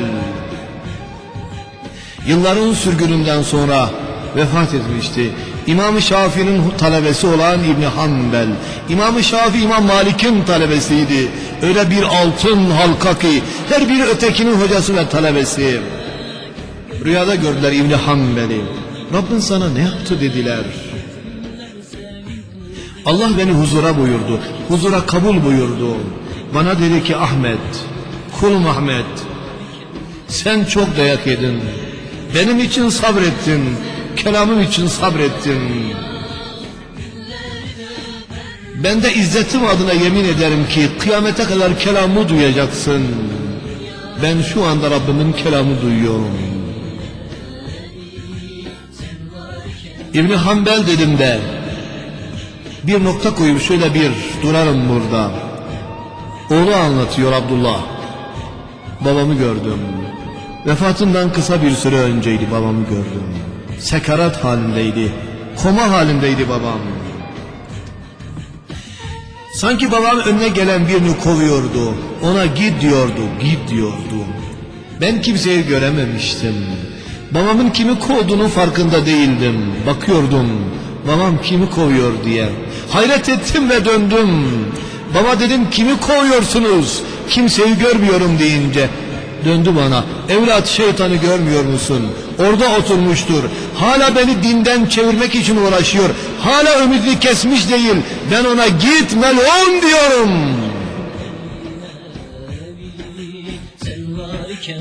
yılların sürgününden sonra vefat etmişti. İmam-ı Şafii'nin talebesi olan İbn Hanbel. İmam-ı Şafii İmam Malik'in talebesiydi. Öyle bir altın halka ki her biri ötekinin hocası ve talebesi. Rüyada gördüler İbn Hanbel'i. Rabbin sana ne yaptı dediler. Allah beni huzura buyurdu. Huzura kabul buyurdu. Bana dedi ki Ahmet, kulum Ahmet, sen çok dayak yedin. Benim için sabrettin. Kelamım için sabrettin. Ben de izzetim adına yemin ederim ki kıyamete kadar kelamımı duyacaksın. Ben şu anda Rabbimin kelamı duyuyorum. İbn Hanbel dedim de bir nokta koyup şöyle bir durarım burada. Oğlu anlatıyor Abdullah. Babamı gördüm. Vefatından kısa bir süre önceydi babamı gördüm. Sekarat halindeydi. Koma halindeydi babam. Sanki babam önüne gelen birini kovuyordu. Ona git diyordu, git diyordu. Ben kimseyi görememiştim. Babamın kimi kovduğunun farkında değildim. Bakıyordum, babam kimi kovuyor diye. Hayret ettim ve döndüm. Baba dedim, kimi kovuyorsunuz? Kimseyi görmüyorum deyince döndü bana. Evlat, şeytanı görmüyor musun? Orada oturmuştur. Hala beni dinden çevirmek için uğraşıyor. Hala ümidini kesmiş değil. Ben ona git melun diyorum. Sen varken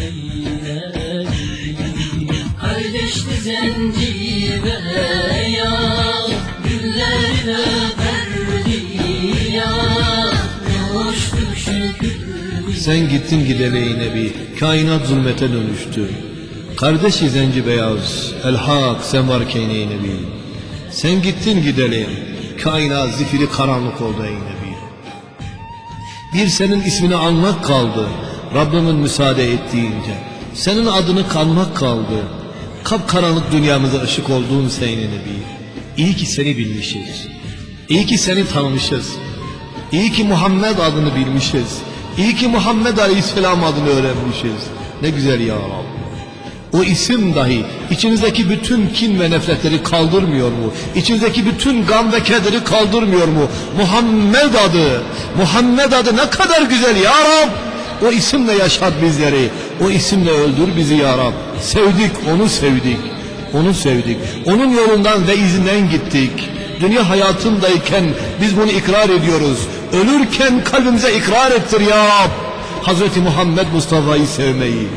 kardeşli zencire ya, güllerle verdi ya, ne hoştu şükür. Sen gittin gideli ey Nebi, kainat zulmete dönüştü. Kardeşi zenci beyaz, el hak sen varken ey Nebi. Sen gittin gideli, kainat zifiri karanlık oldu ey Nebi. Bir senin ismini anmak kaldı, Rabbimin müsaade ettiğince. Senin adını kanmak kaldı. Kapkaranlık dünyamıza ışık olduğun sen ey Nebi. İyi ki seni bilmişiz. İyi ki seni tanımışız. İyi ki Muhammed adını bilmişiz. İyi ki Muhammed Aleyhisselam adını öğrenmişiz. Ne güzel ya Rabbi. O isim dahi içinizdeki bütün kin ve nefretleri kaldırmıyor mu? İçinizdeki bütün gam ve kederi kaldırmıyor mu? Muhammed adı. Muhammed adı ne kadar güzel ya Rabbi. O isimle yaşat bizleri. O isimle öldür bizi ya Rabbi. Sevdik, onu sevdik. Onu sevdik. Onun yolundan ve izinden gittik. Dünya hayatındayken biz bunu ikrar ediyoruz. Ölürken kalbimize ikrar ettir ya Rab. Hazreti Muhammed Mustafa'yı sevmeyi.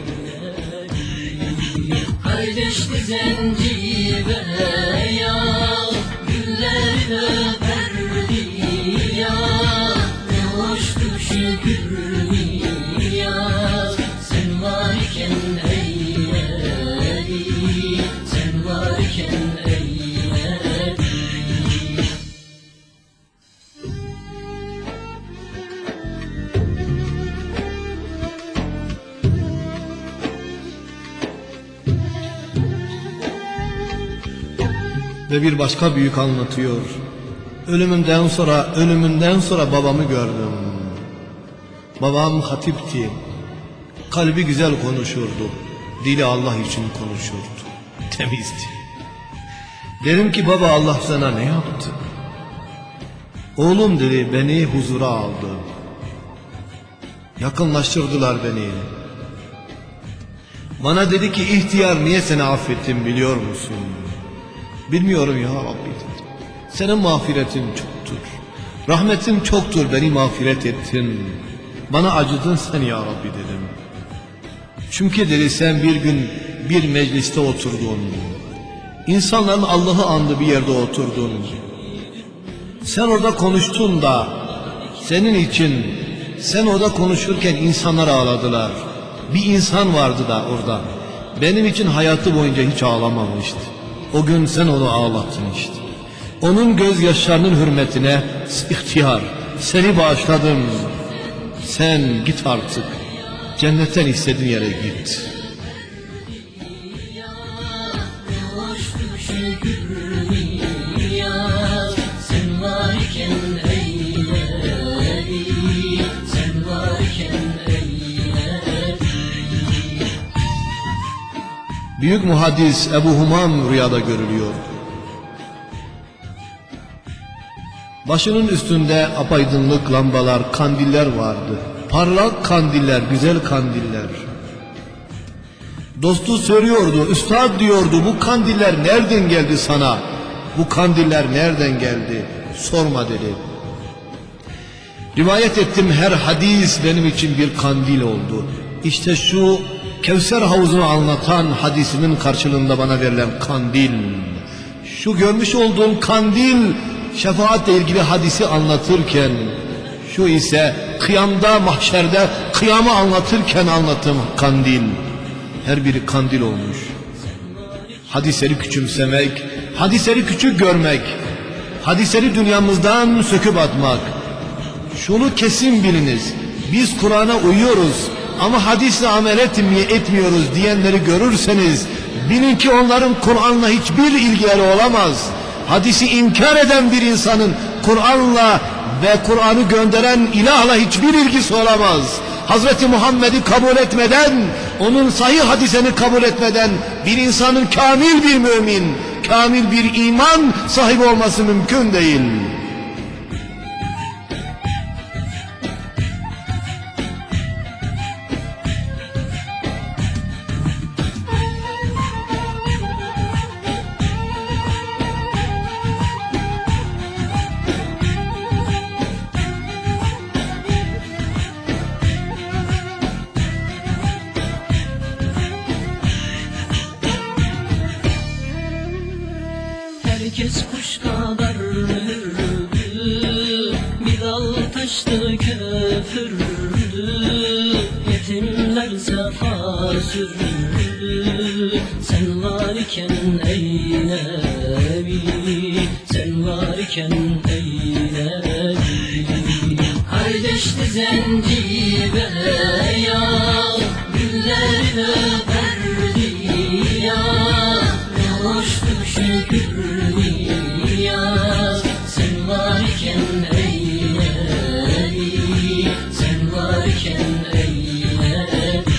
Kardeşli zencire ya, güllerle verdi ya, ne hoştu şükür ya. Sen varken eyledi, sen varken eyledi. Ve bir başka büyük anlatıyor. Ölümünden sonra babamı gördüm. Babam hatipti. Kalbi güzel konuşurdu. Dili Allah için konuşurdu. Temizdi. Dedim ki baba, Allah sana ne yaptı? Oğlum dedi, beni huzura aldı. Yakınlaştırdılar beni. Bana dedi ki ihtiyar, niye seni affettim biliyor musun? Bilmiyorum ya Rabbi dedi. Senin mağfiretin çoktur. Rahmetin çoktur, beni mağfiret ettin. Bana acıdın sen ya Rabbi dedim. Çünkü dedi sen bir gün bir mecliste oturdun. İnsanların Allah'ı andığı bir yerde oturdun. Sen orada konuştun da senin için, sen orada konuşurken insanlar ağladılar. Bir insan vardı da orada. benim için hayatı boyunca hiç ağlamamıştı. O gün sen onu ağlattın işte. Onun gözyaşlarının hürmetine ihtiyar, seni bağışladım. Sen git artık, cennetten istediğin yere git. Sen varken eyleri, sen varken eyleri. Büyük muhaddis Ebu Humam rüyada görülüyor. Başının üstünde apaydınlık lambalar, kandiller vardı. Parlak kandiller, güzel kandiller. Dostu soruyordu, üstad diyordu, bu kandiller nereden geldi sana? Bu kandiller nereden geldi? Sorma dedi. Rivayet ettim, her hadis benim için bir kandil oldu. İşte şu Kevser havuzunu anlatan hadisimin karşılığında bana verilen kandil. Şu görmüş olduğum kandil, şefaatle ilgili hadisi anlatırken, şu ise kıyamda, mahşerde kıyamı anlatırken anlattığım kandil. Her biri kandil olmuş. Hadisleri küçümsemek, hadisleri küçük görmek, hadisleri dünyamızdan söküp atmak. Şunu kesin biliniz, biz Kur'an'a uyuyoruz ama hadisle amel etmiyoruz diyenleri görürseniz, bilin ki onların Kur'an'la hiçbir ilgileri olamaz. Hadisi inkar eden bir insanın Kur'an'la ve Kur'an'ı gönderen ilahla hiçbir ilgisi olamaz. Hazreti Muhammed'i kabul etmeden, onun sahih hadisini kabul etmeden bir insanın kamil bir mümin, kamil bir iman sahibi olması mümkün değil. Herkes kuş kadar hürdü, bir dal taştı köfürdü, yetimler sefa sürdü. Sen varken ey Nebi, sen varken ey Nebi. Kardeşti zencibe ya, gülleri öperdi ya, ne hoştu şükür niyaz. Sen varken ey Nebi, sen varken ey Nebi.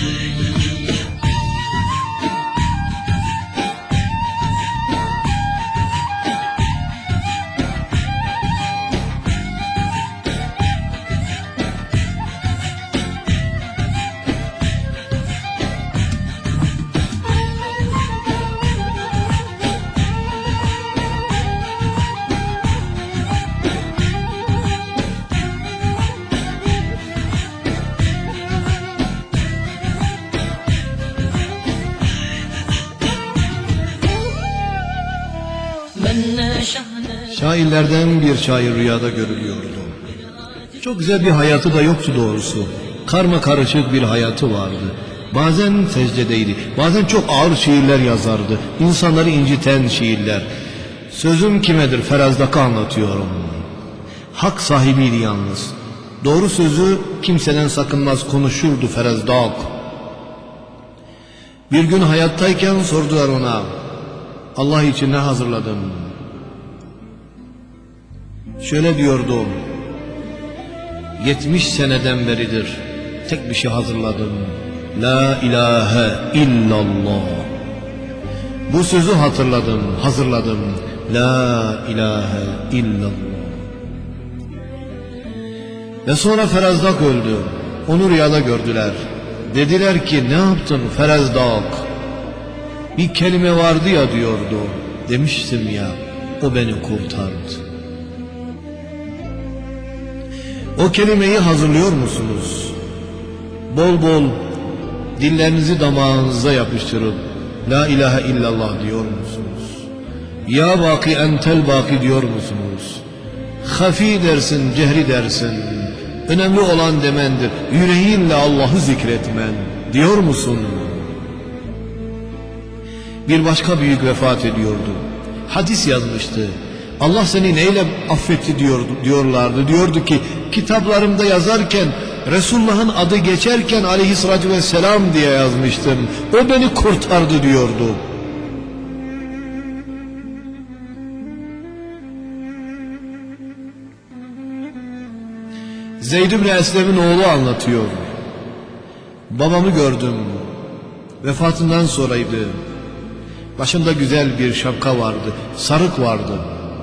Şairlerden bir şair rüyada görülüyordu. Çok güzel bir hayatı da yoktu doğrusu. Karma karışık bir hayatı vardı. Bazen secdedeydi, bazen çok ağır şiirler yazardı. İnsanları inciten şiirler. Sözüm kimedir Ferazdak'ı anlatıyorum. Hak sahibiydi yalnız. Doğru sözü kimseden sakınmaz konuşurdu Ferazdak. Bir gün hayattayken sordular ona, Allah için ne hazırladın? Şöyle diyordu, 70 seneden beridir tek bir şey hazırladım. La ilahe illallah. Bu sözü hazırladım. La ilahe illallah. Ve sonra Ferazdak öldü. Onu rüyada gördüler. Dediler ki ne yaptın Ferazdak? Bir kelime vardı ya diyordu. Demiştim ya, o beni kurtardı. O kelimeyi hazırlıyor musunuz? Bol bol dillerinizi damağınıza yapıştırıp La ilahe illallah diyor musunuz? Ya baki entel baki diyor musunuz? Hafi dersin, cehri dersin. Önemli olan demendir. Yüreğinle Allah'ı zikretmen diyor musun? Bir başka büyük vefat ediyordu. Hadis yazmıştı. Allah seni neyle affetti diyorlardı. Diyordu ki kitaplarımda yazarken Resulullah'ın adı geçerken aleyhissalatü vesselam diye yazmıştım. O beni kurtardı diyordu. Zeyd ibn Eslem'in oğlu anlatıyor. Babamı gördüm. Vefatından sonraydı. Başında güzel bir şapka vardı. Sarık vardı.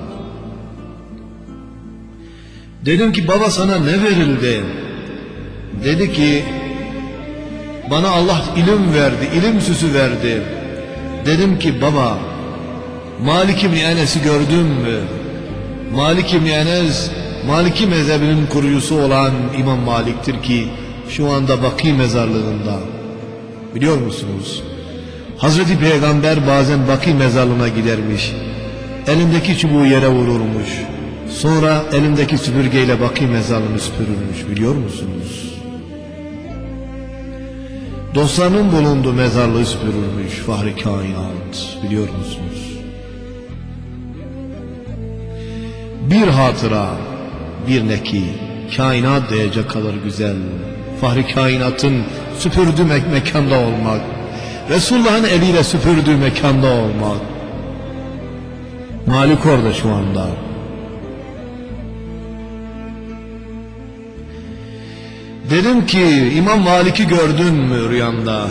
Dedim ki baba sana ne verildi? Dedi ki bana Allah ilim verdi, ilim süsü verdi. Dedim ki baba Malik İbni Enes'i gördün mü? Malik İbni Enes Maliki mezhebinin kurucusu olan İmam Malik'tir ki şu anda Baki mezarlığında. Biliyor musunuz? Hazreti Peygamber bazen Baki mezarlığına gidermiş. Elindeki çubuğu yere vururmuş. Sonra elindeki süpürgeyle Baki mezarlığını süpürürmüş. Biliyor musunuz? Dostlarının bulunduğu mezarlığı süpürürmüş Fahri Kainat. Biliyor musunuz? Bir hatıra, bir neki, kainat diyecek kadar güzel. Fahri Kainat'ın süpürdüğü mekanda olmak, Resulullah'ın eliyle süpürdüğü mekanda olmak. Malik orada şu anda. Dedim ki İmam Malik'i gördün mü rüyanda?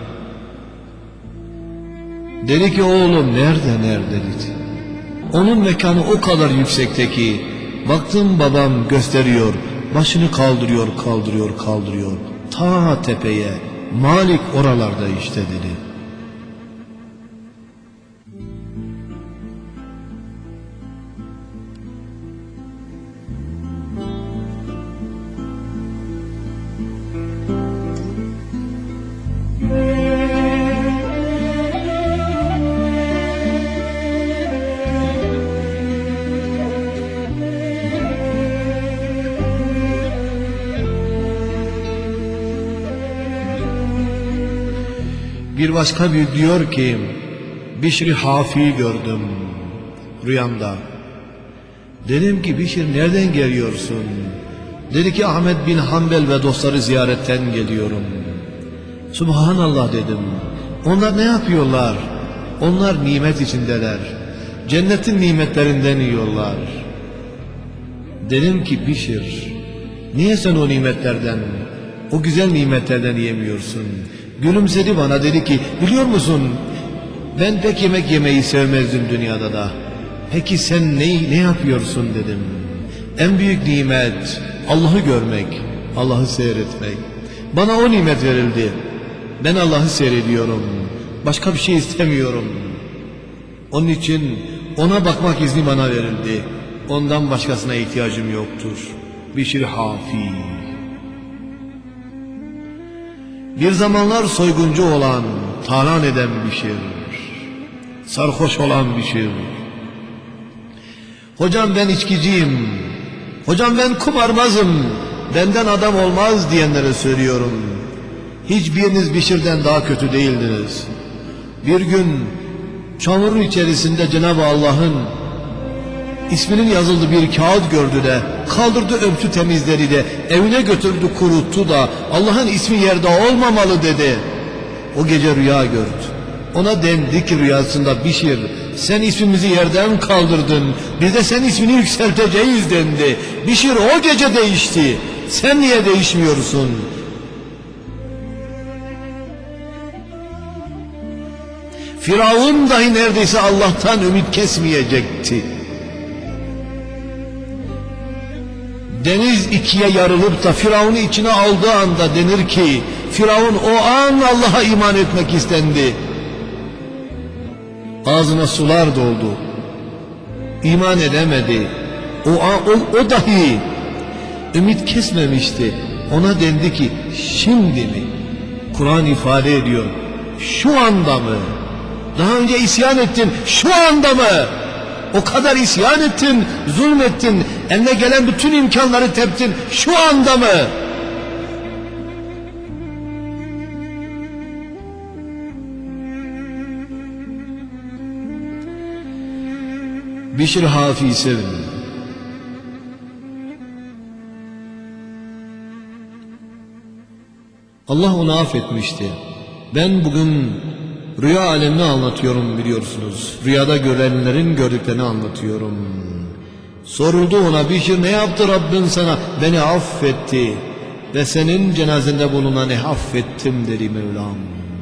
Dedi ki oğlum nerede dedi. Onun mekanı o kadar yüksekte ki baktım babam gösteriyor, başını kaldırıyor ta tepeye. Malik oralarda işte dedi. Bir başka bir diyor ki Bişri Hafi'yi gördüm rüyamda. Dedim ki Bişir nereden geliyorsun? Dedi ki Ahmet bin Hanbel ve dostları ziyaretten geliyorum. Subhanallah dedim. Onlar ne yapıyorlar? Onlar nimet içindeler. Cennetin nimetlerinden yiyorlar. Dedim ki Bişir niye sen o nimetlerden, o güzel nimetlerden yemiyorsun? Gülümsedi bana, dedi ki biliyor musun ben pek yemek yemeyi sevmezdim dünyada da. Peki sen ne yapıyorsun dedim. En büyük nimet Allah'ı görmek, Allah'ı seyretmek. Bana o nimet verildi. Ben Allah'ı seyrediyorum. Başka bir şey istemiyorum. Onun için ona bakmak izni bana verildi. Ondan başkasına ihtiyacım yoktur. Bişir Hafi. Bir zamanlar soyguncu olan, talan eden Bişir, sarhoş olan Bişir. Hocam ben içkiciyim, hocam ben kumarbazım, benden adam olmaz diyenlere söylüyorum. Hiçbiriniz Bişir'den daha kötü değildiniz. Bir gün çamurun içerisinde Cenab-ı Allah'ın isminin yazıldığı bir kağıt gördü de kaldırdı, öptü, temizledi de evine götürdü, kuruttu da Allah'ın ismi yerde olmamalı dedi. O gece rüya gördü. Ona dendi ki rüyasında Bişir sen ismimizi yerden kaldırdın, biz de sen ismini yükselteceğiz dendi. Bişir o gece değişti, sen niye değişmiyorsun? Firavun dahi neredeyse Allah'tan ümit kesmeyecekti. Deniz ikiye yarılıp da Firavun'u içine aldığı anda denir ki Firavun o an Allah'a iman etmek istendi. Ağzına sular doldu. İman edemedi. O dahi ümit kesmemişti. Ona dendi ki şimdi mi? Kur'an ifade ediyor. Şu anda mı? Daha önce isyan ettin, şu anda mı? O kadar isyan ettin, zulmettin, eline gelen bütün imkanları teptin, şu anda mı? Bişr Hafi Sevin. Allah onu affetmişti. Ben bugün rüya alemini anlatıyorum biliyorsunuz. Rüyada görenlerin gördüklerini anlatıyorum. Soruldu ona, Bişr ne yaptı Rabbin sana? Beni affetti ve senin cenazende bulunanı affettim dedi Mevlam.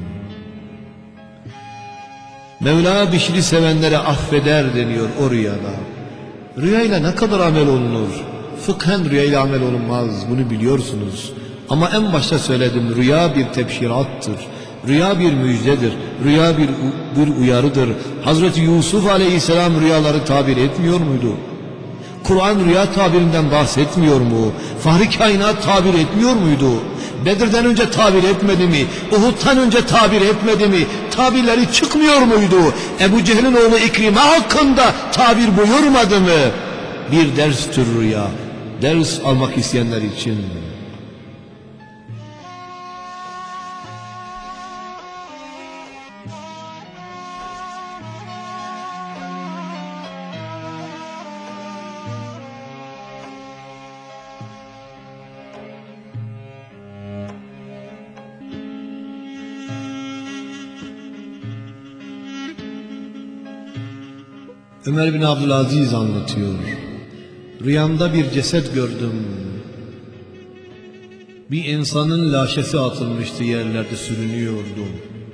Mevla Bişr'i sevenlere affeder deniyor o rüyada. Rüyayla ne kadar amel olunur? Fıkhen rüyayla amel olunmaz, bunu biliyorsunuz. Ama en başta söyledim, rüya bir tebşirattır. Rüya bir müjdedir. Rüya bir uyarıdır. Hazreti Yusuf aleyhisselam rüyaları tabir etmiyor muydu? Kur'an rüya tabirinden bahsetmiyor mu? Fahri kainat tabir etmiyor muydu? Bedir'den önce tabir etmedi mi? Uhud'dan önce tabir etmedi mi? Tabirleri çıkmıyor muydu? Ebu Cehil'in oğlu İkrime hakkında tabir buyurmadı mı? Bir derstür rüya. Ders almak isteyenler için. Ömer bin Abdülaziz anlatıyor. Rüyamda bir ceset gördüm. Bir insanın laşesi atılmıştı, yerlerde sürünüyordu.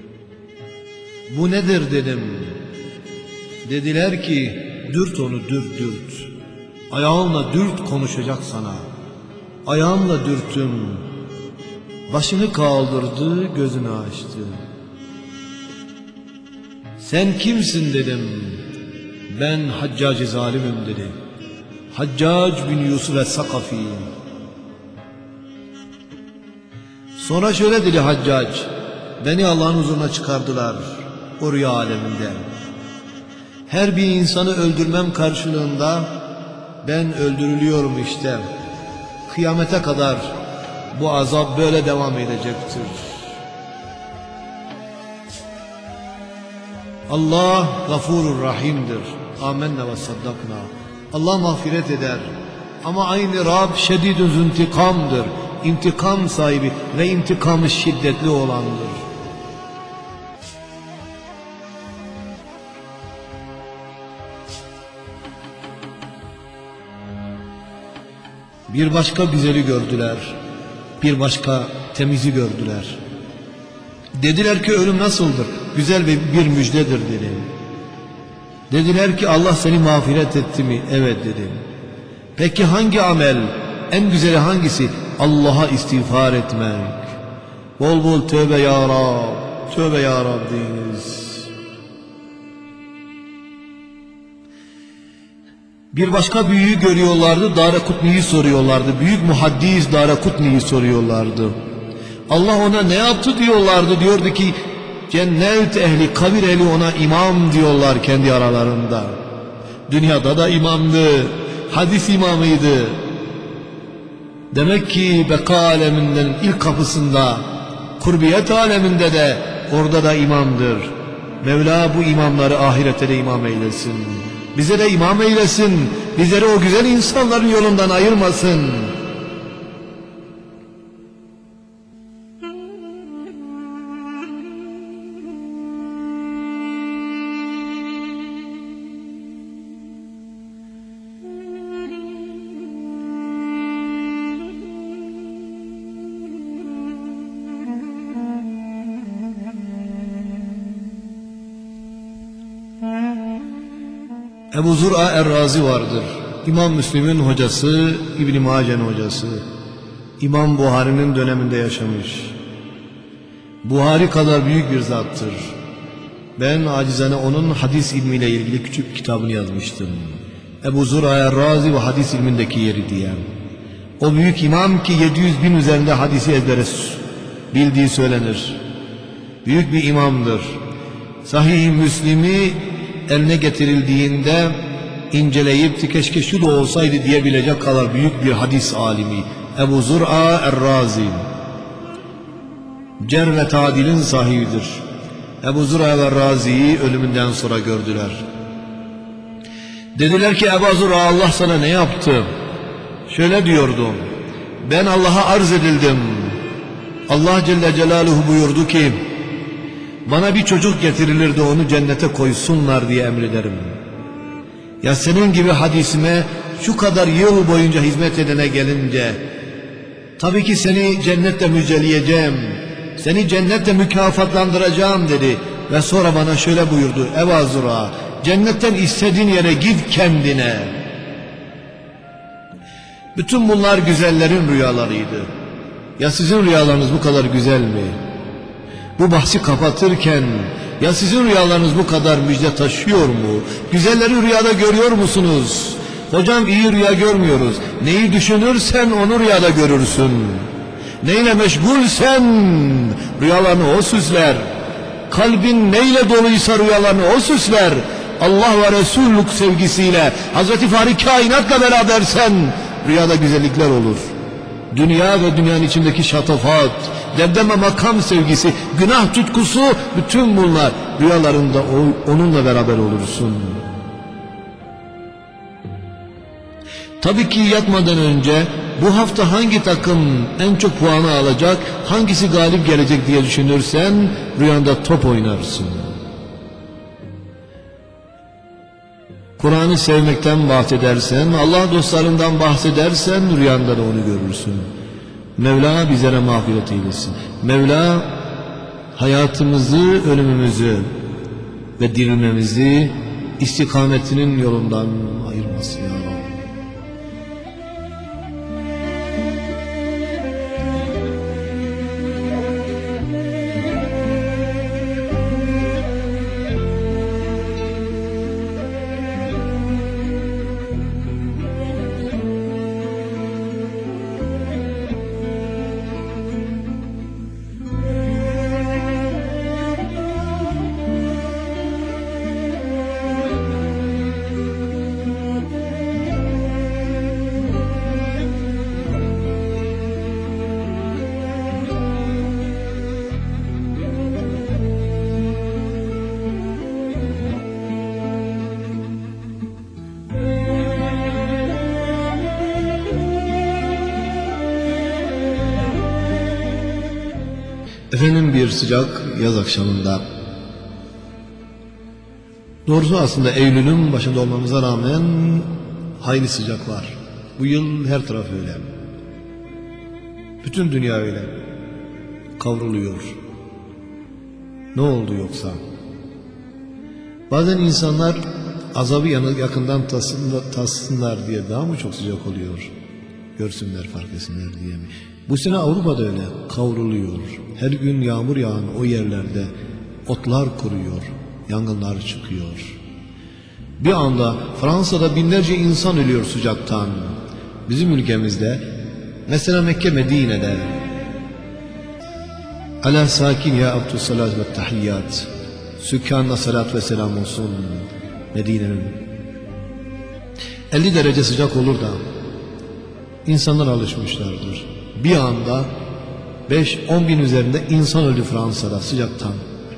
Bu nedir dedim. Dediler ki dürt onu, dürt. Ayağınla dürt, konuşacak sana. Ayağımla dürttüm. Başını kaldırdı, gözünü açtı. Sen kimsin dedim. Ben Haccac-ı Zalim'im dedi. Haccac bin Yusuf es-Sakafi. Sonra şöyle dedi Haccac, beni Allah'ın huzuruna çıkardılar o rüya aleminde. Her bir insanı öldürmem karşılığında ben öldürülüyorum işte. Kıyamete kadar bu azap böyle devam edecektir. Allah gafurur rahimdir. Amenna ve saddakna. Allah mağfiret eder. Ama aynı Rab şedidun züntikamdır. İntikam sahibi ve intikamı şiddetli olandır. Bir başka güzeli gördüler. Bir başka temizi gördüler. Dediler ki ölüm nasıldır? Güzel bir müjdedir dedim. Dediler ki Allah seni mağfiret etti mi? Evet dedim. Peki hangi amel? En güzeli hangisi? Allah'a istiğfar etmek. Bol bol tövbe ya Rab, tövbe ya Rab deyiniz. Bir başka büyüğü görüyorlardı, Darakutni'yi soruyorlardı. Büyük muhaddis Darakutni'yi soruyorlardı. Allah ona ne yaptı diyorlardı. Diyordu ki cennet ehli, kabir ehli ona imam diyorlar kendi aralarında. Dünyada da imamdı, hadis imamıydı. Demek ki beka aleminden ilk kapısında, kurbiyet aleminde de orada da imamdır. Mevla bu imamları ahirete de imam eylesin. Bize de imam eylesin. Bizleri o güzel insanların yolundan ayırmasın. Ebu Zur'a Er-Razi vardır. İmam Müslim'in hocası, İbn-i Mace'nin hocası. İmam Buhari'nin döneminde yaşamış. Buhari kadar büyük bir zattır. Ben acizane onun hadis ilmiyle ilgili küçük kitabını yazmıştım. Ebu Zur'a Er-Razi ve hadis ilmindeki yeri diye. O büyük imam ki 700 bin üzerinde hadisi ezbere bildiği söylenir. Büyük bir imamdır. Sahih-i Müslim'i eline getirildiğinde inceleyip keşke şu da olsaydı diyebilecek kadar büyük bir hadis alimi Ebu Zur'a Er-Razi. Cerh ve tadilin sahibidir. Ebu Zur'a Er-Razi'yi ölümünden sonra gördüler. Dediler ki Ebu Zur'a, Allah sana ne yaptı? Şöyle diyordum: ben Allah'a arz edildim. Allah Celle Celaluhu buyurdu ki bana bir çocuk getirilirdi, onu cennete koysunlar diye emrederim. Ya senin gibi hadisime şu kadar yıl boyunca hizmet edene gelince, tabii ki seni cennetle müjdeleyeceğim, seni cennetle mükafatlandıracağım dedi. Ve sonra bana şöyle buyurdu: Ebu Zur'a, cennetten istediğin yere git kendine. Bütün bunlar güzellerin rüyalarıydı. Ya sizin rüyalarınız bu kadar güzel mi? Bu bahsi kapatırken ya sizin rüyalarınız bu kadar müjde taşıyor mu? Güzelleri rüyada görüyor musunuz? Hocam iyi rüya görmüyoruz. Neyi düşünürsen onu rüyada görürsün. Neyle meşgulsen rüyalarını o süsler. Kalbin neyle doluysa rüyalarını o süsler. Allah ve Resullük sevgisiyle, Hazreti Fahri kainatla berabersen rüyada güzellikler olur. Dünya ve dünyanın içindeki şatafat, debdeme makam sevgisi, günah tutkusu, bütün bunlar rüyalarında onunla beraber olursun. Tabii ki yatmadan önce bu hafta hangi takım en çok puanı alacak, hangisi galip gelecek diye düşünürsen rüyanda top oynarsın. Kur'an'ı sevmekten bahsedersen, Allah dostlarından bahsedersen rüyanda da onu görürsün. Mevla bizlere mağfiret eylesin. Mevla hayatımızı, ölümümüzü ve dirilmemizi istikametinin yolundan ayırmasın ya Rabbi. Efendim, bir sıcak yaz akşamında, doğrusu aslında Eylül'ün başında olmamıza rağmen hayli sıcak var. Bu yıl her taraf öyle. Bütün dünya öyle. Kavruluyor. Ne oldu yoksa? Bazen insanlar azabı yakından tatsınlar diye daha mı çok sıcak oluyor? Görsünler, fark etsinler diye mi? Bu sene Avrupa'da öyle kavruluyor. Her gün yağmur yağan o yerlerde otlar kuruyor, yangınlar çıkıyor. Bir anda Fransa'da binlerce insan ölüyor sıcaktan. Bizim ülkemizde, mesela Mekke, Medine'de, ala sakin ya abdüssalat ve tahiyyat, sükkanına salat ve selam olsun. Medine'nin 50 derece sıcak olur da insanlar alışmışlardır. Bir anda 5-10 bin üzerinde insan öldü Fransa'da sıcaktan.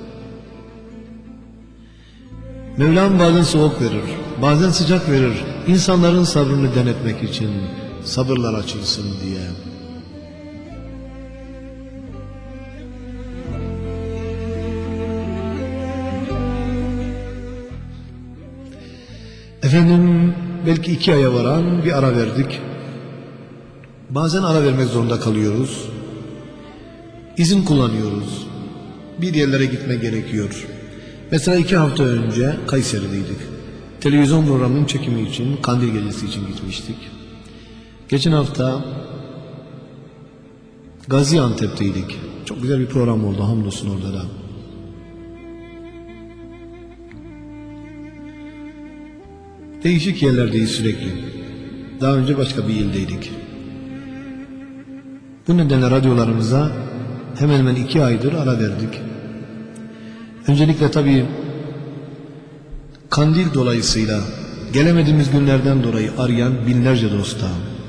Mevlam bazen soğuk verir, bazen sıcak verir, insanların sabrını denetmek için, sabırlar açılsın diye. Efendim, belki 2 aya varan bir ara verdik. Bazen ara vermek zorunda kalıyoruz. İzin kullanıyoruz. Bir yerlere gitme gerekiyor. Mesela 2 hafta önce Kayseri'deydik. Televizyon programının çekimi için, Kandil Gecesi için gitmiştik. Geçen hafta Gaziantep'teydik. Çok güzel bir program oldu, hamdolsun orada da. Değişik yerlerdeyiz sürekli. Daha önce başka bir ildeydik. Bu nedenle radyolarımıza hemen hemen 2 aydır ara verdik. Öncelikle tabii Kandil dolayısıyla gelemediğimiz günlerden dolayı arayan binlerce dosta,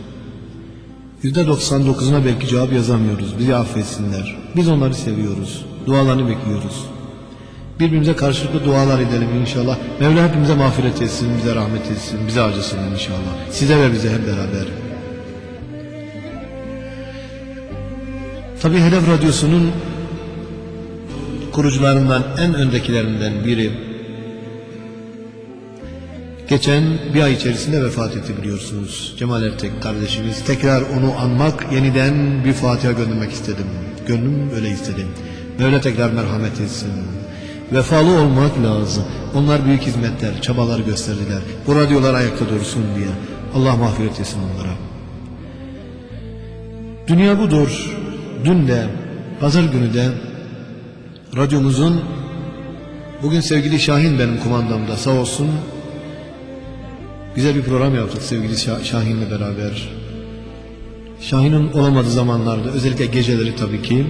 %99'una belki cevap yazamıyoruz, bizi affetsinler. Biz onları seviyoruz, dualarını bekliyoruz. Birbirimize karşılıklı dualar edelim inşallah. Mevla hepimize mağfiret etsin, bize rahmet etsin, bize acısın inşallah. Size ve bize hep beraber. Tabii Hedef Radyosu'nun kurucularından, en öndekilerinden biri geçen bir ay içerisinde vefat etti biliyorsunuz. Cemal Ertek kardeşimiz. Tekrar onu anmak, yeniden bir Fatiha göndermek istedim. Gönlüm öyle istedi. Mevla tekrar merhamet etsin. Vefalı olmak lazım. Onlar büyük hizmetler, çabalar gösterdiler. Bu radyolar ayakta dursun diye. Allah mağfiret etsin onlara. Dünya budur. Dün de, pazar günü de radyomuzun, bugün sevgili Şahin benim kumandamda sağ olsun, güzel bir program yaptık sevgili Şahin'le beraber. Şahin'in olamadığı zamanlarda, özellikle geceleri tabii ki,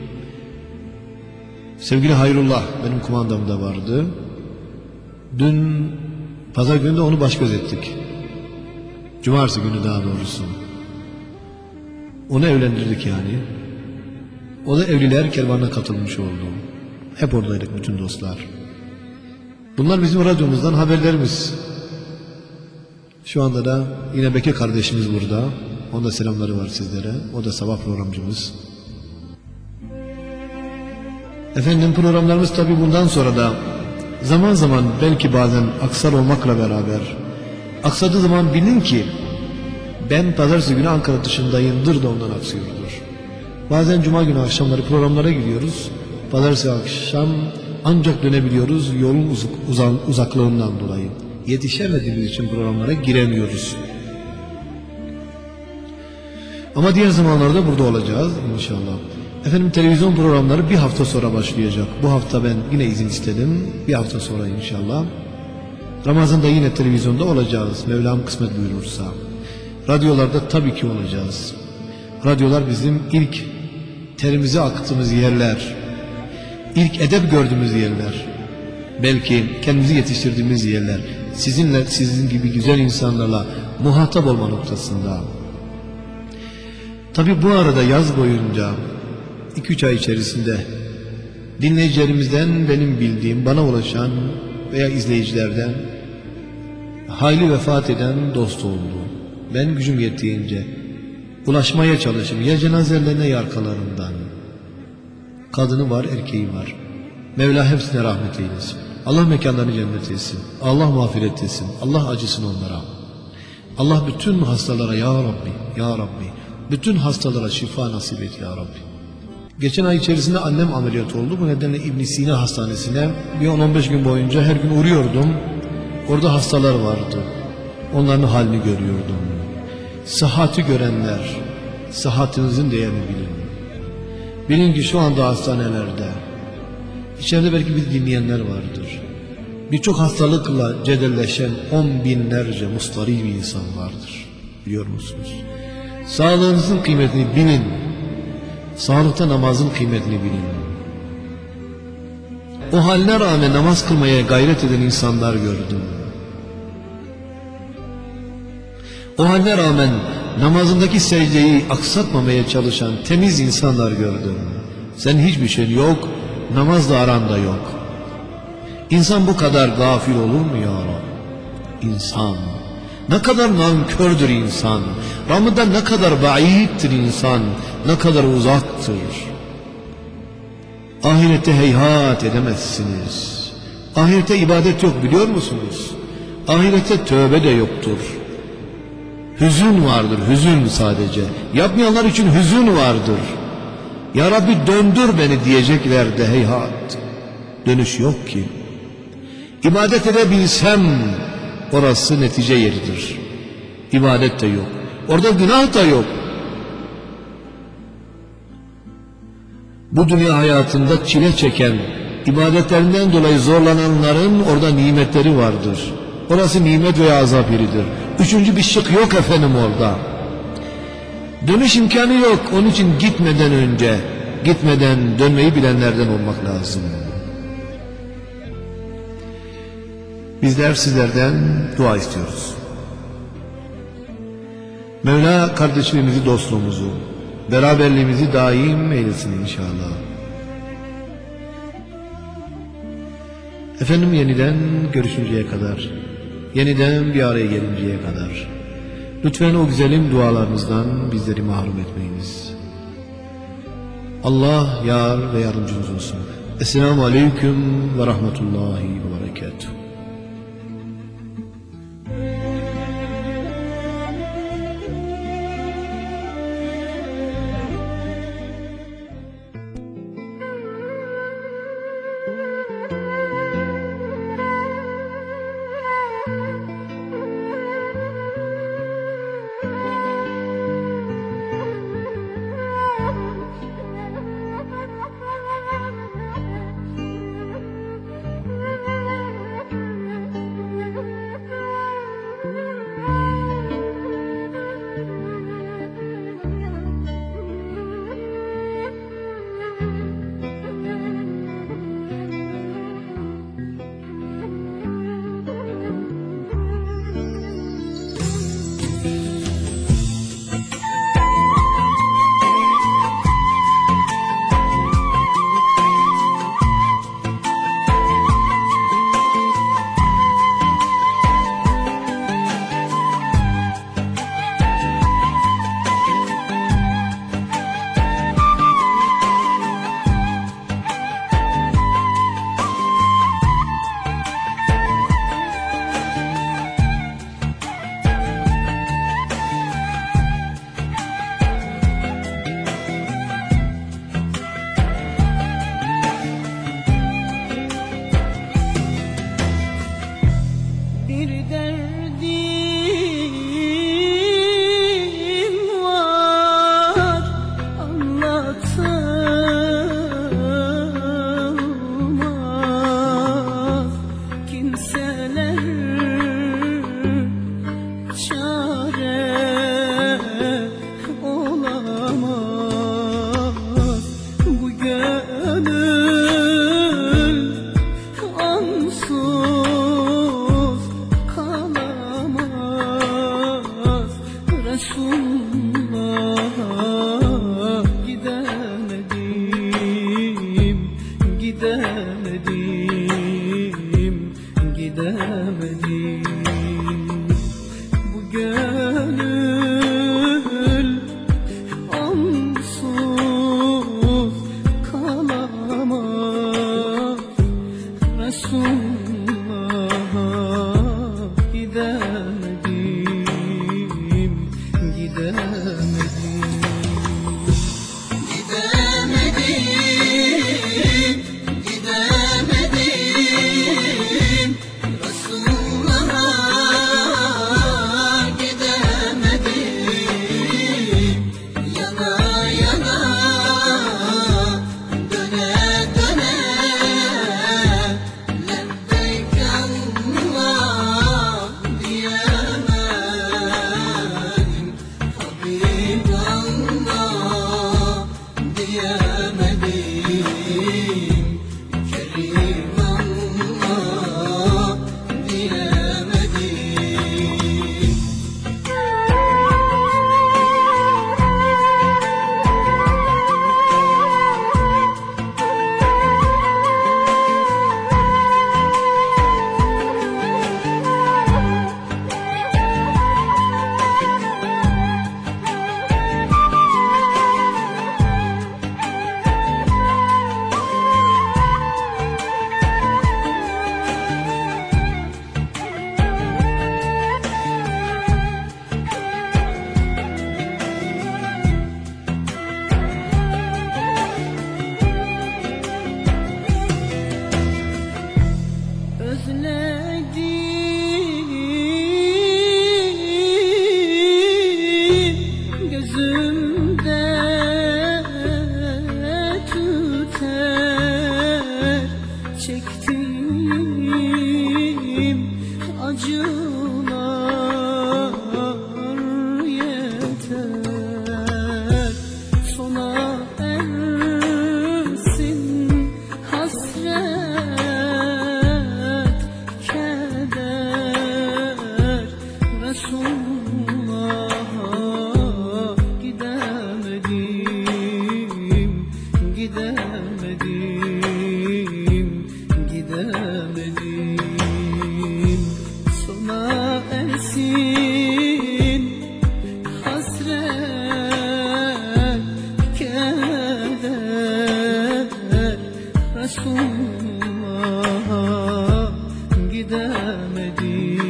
sevgili Hayrullah benim kumandamda vardı. Dün pazar günü de onu baş göz ettik. Cumartesi günü daha doğrusu. Onu evlendirdik yani. O da evliler kervanına katılmış oldu. Hep oradaydık bütün dostlar. Bunlar bizim radyomuzdan haberlerimiz. Şu anda da yine Bekir kardeşimiz burada. Onun da selamları var sizlere. O da sabah programcımız. Efendim programlarımız tabi bundan sonra da zaman zaman belki bazen aksar olmakla beraber, aksadığı zaman bilin ki ben pazartesi günü Ankara dışındayımdır da ondan aksıyordur. Bazen cuma günü akşamları programlara gidiyoruz. Pazartesi akşam ancak dönebiliyoruz yolun uzaklığından dolayı. Yetişemediğimiz için programlara giremiyoruz. Ama diğer zamanlarda burada olacağız inşallah. Efendim televizyon programları bir hafta sonra başlayacak. Bu hafta ben yine izin istedim. Bir hafta sonra inşallah. Ramazan'da yine televizyonda olacağız. Mevlam kısmet buyurursa. Radyolarda tabii ki olacağız. Radyolar bizim ilk terimizi aktığımız yerler. İlk edep gördüğümüz yerler. Belki kendimizi yetiştirdiğimiz yerler. Sizinle, sizin gibi güzel insanlarla muhatap olma noktasında. Tabii bu arada yaz boyunca 2-3 ay içerisinde dinleyicilerimizden benim bildiğim, bana ulaşan veya izleyicilerden hayli vefat eden dost oldu. Ben gücüm yettiğince ulaşmaya çalışırım. Ya cenazelerine ya arkalarından. Kadını var, erkeği var. Mevla hepsine rahmet eylesin. Allah mekanlarını cennet etsin. Allah mağfiret etsin. Allah acısın onlara. Allah bütün hastalara ya Rabbi, ya Rabbi, bütün hastalara şifa nasip et ya Rabbi. Geçen ay içerisinde annem ameliyat oldu. Bu nedenle İbn Sina Hastanesi'ne bir 10-15 gün boyunca her gün uğruyordum. Orada hastalar vardı. Onların halini görüyordum. Sıhhati görenler, sıhhatinizin değerini bilin. Bilin ki şu anda hastanelerde, içeride belki bir dinleyenler vardır. Birçok hastalıkla cedelleşen 10 binlerce mustarip bir insan vardır. Biliyor musunuz? Sağlığınızın kıymetini bilin. Sağlıkta namazın kıymetini bilin. O haline rağmen namaz kılmaya gayret eden insanlar gördüm. O haline rağmen namazındaki secdeyi aksatmamaya çalışan temiz insanlar gördüm. Sen hiçbir şey yok, namazla aranda yok. İnsan bu kadar gafil olur mu ya Rab? İnsan. Ne kadar nankördür insan. Ramıdan ne kadar baittir insan. Ne kadar uzaktır. Ahirette heyhat edemezsiniz. Ahirette ibadet yok biliyor musunuz? Ahirette tövbe de yoktur. Hüzün vardır, hüzün sadece. Yapmayanlar için hüzün vardır. Ya Rabbi döndür beni diyecekler de heyhat. Dönüş yok ki. İbadet edebilsem orası netice yeridir. İbadet de yok. Orada günah da yok. Bu dünya hayatında çile çeken, ibadetlerinden dolayı zorlananların orada nimetleri vardır. Orası nimet veya azap yeridir. Üçüncü bir şık yok efendim orada. Dönüş imkanı yok. Onun için gitmeden önce, gitmeden dönmeyi bilenlerden olmak lazım. Bizler sizlerden dua istiyoruz. Mevla kardeşliğimizi, dostluğumuzu, beraberliğimizi daim eylesin inşallah. Efendim, yeniden görüşünceye kadar, yeniden bir araya gelinceye kadar lütfen o güzelim dualarınızdan bizleri mahrum etmeyiniz. Allah yar ve yardımcınız olsun. Esselamu Aleyküm ve Rahmetullahi ve Berekatuhu. gidemedim gelmedi.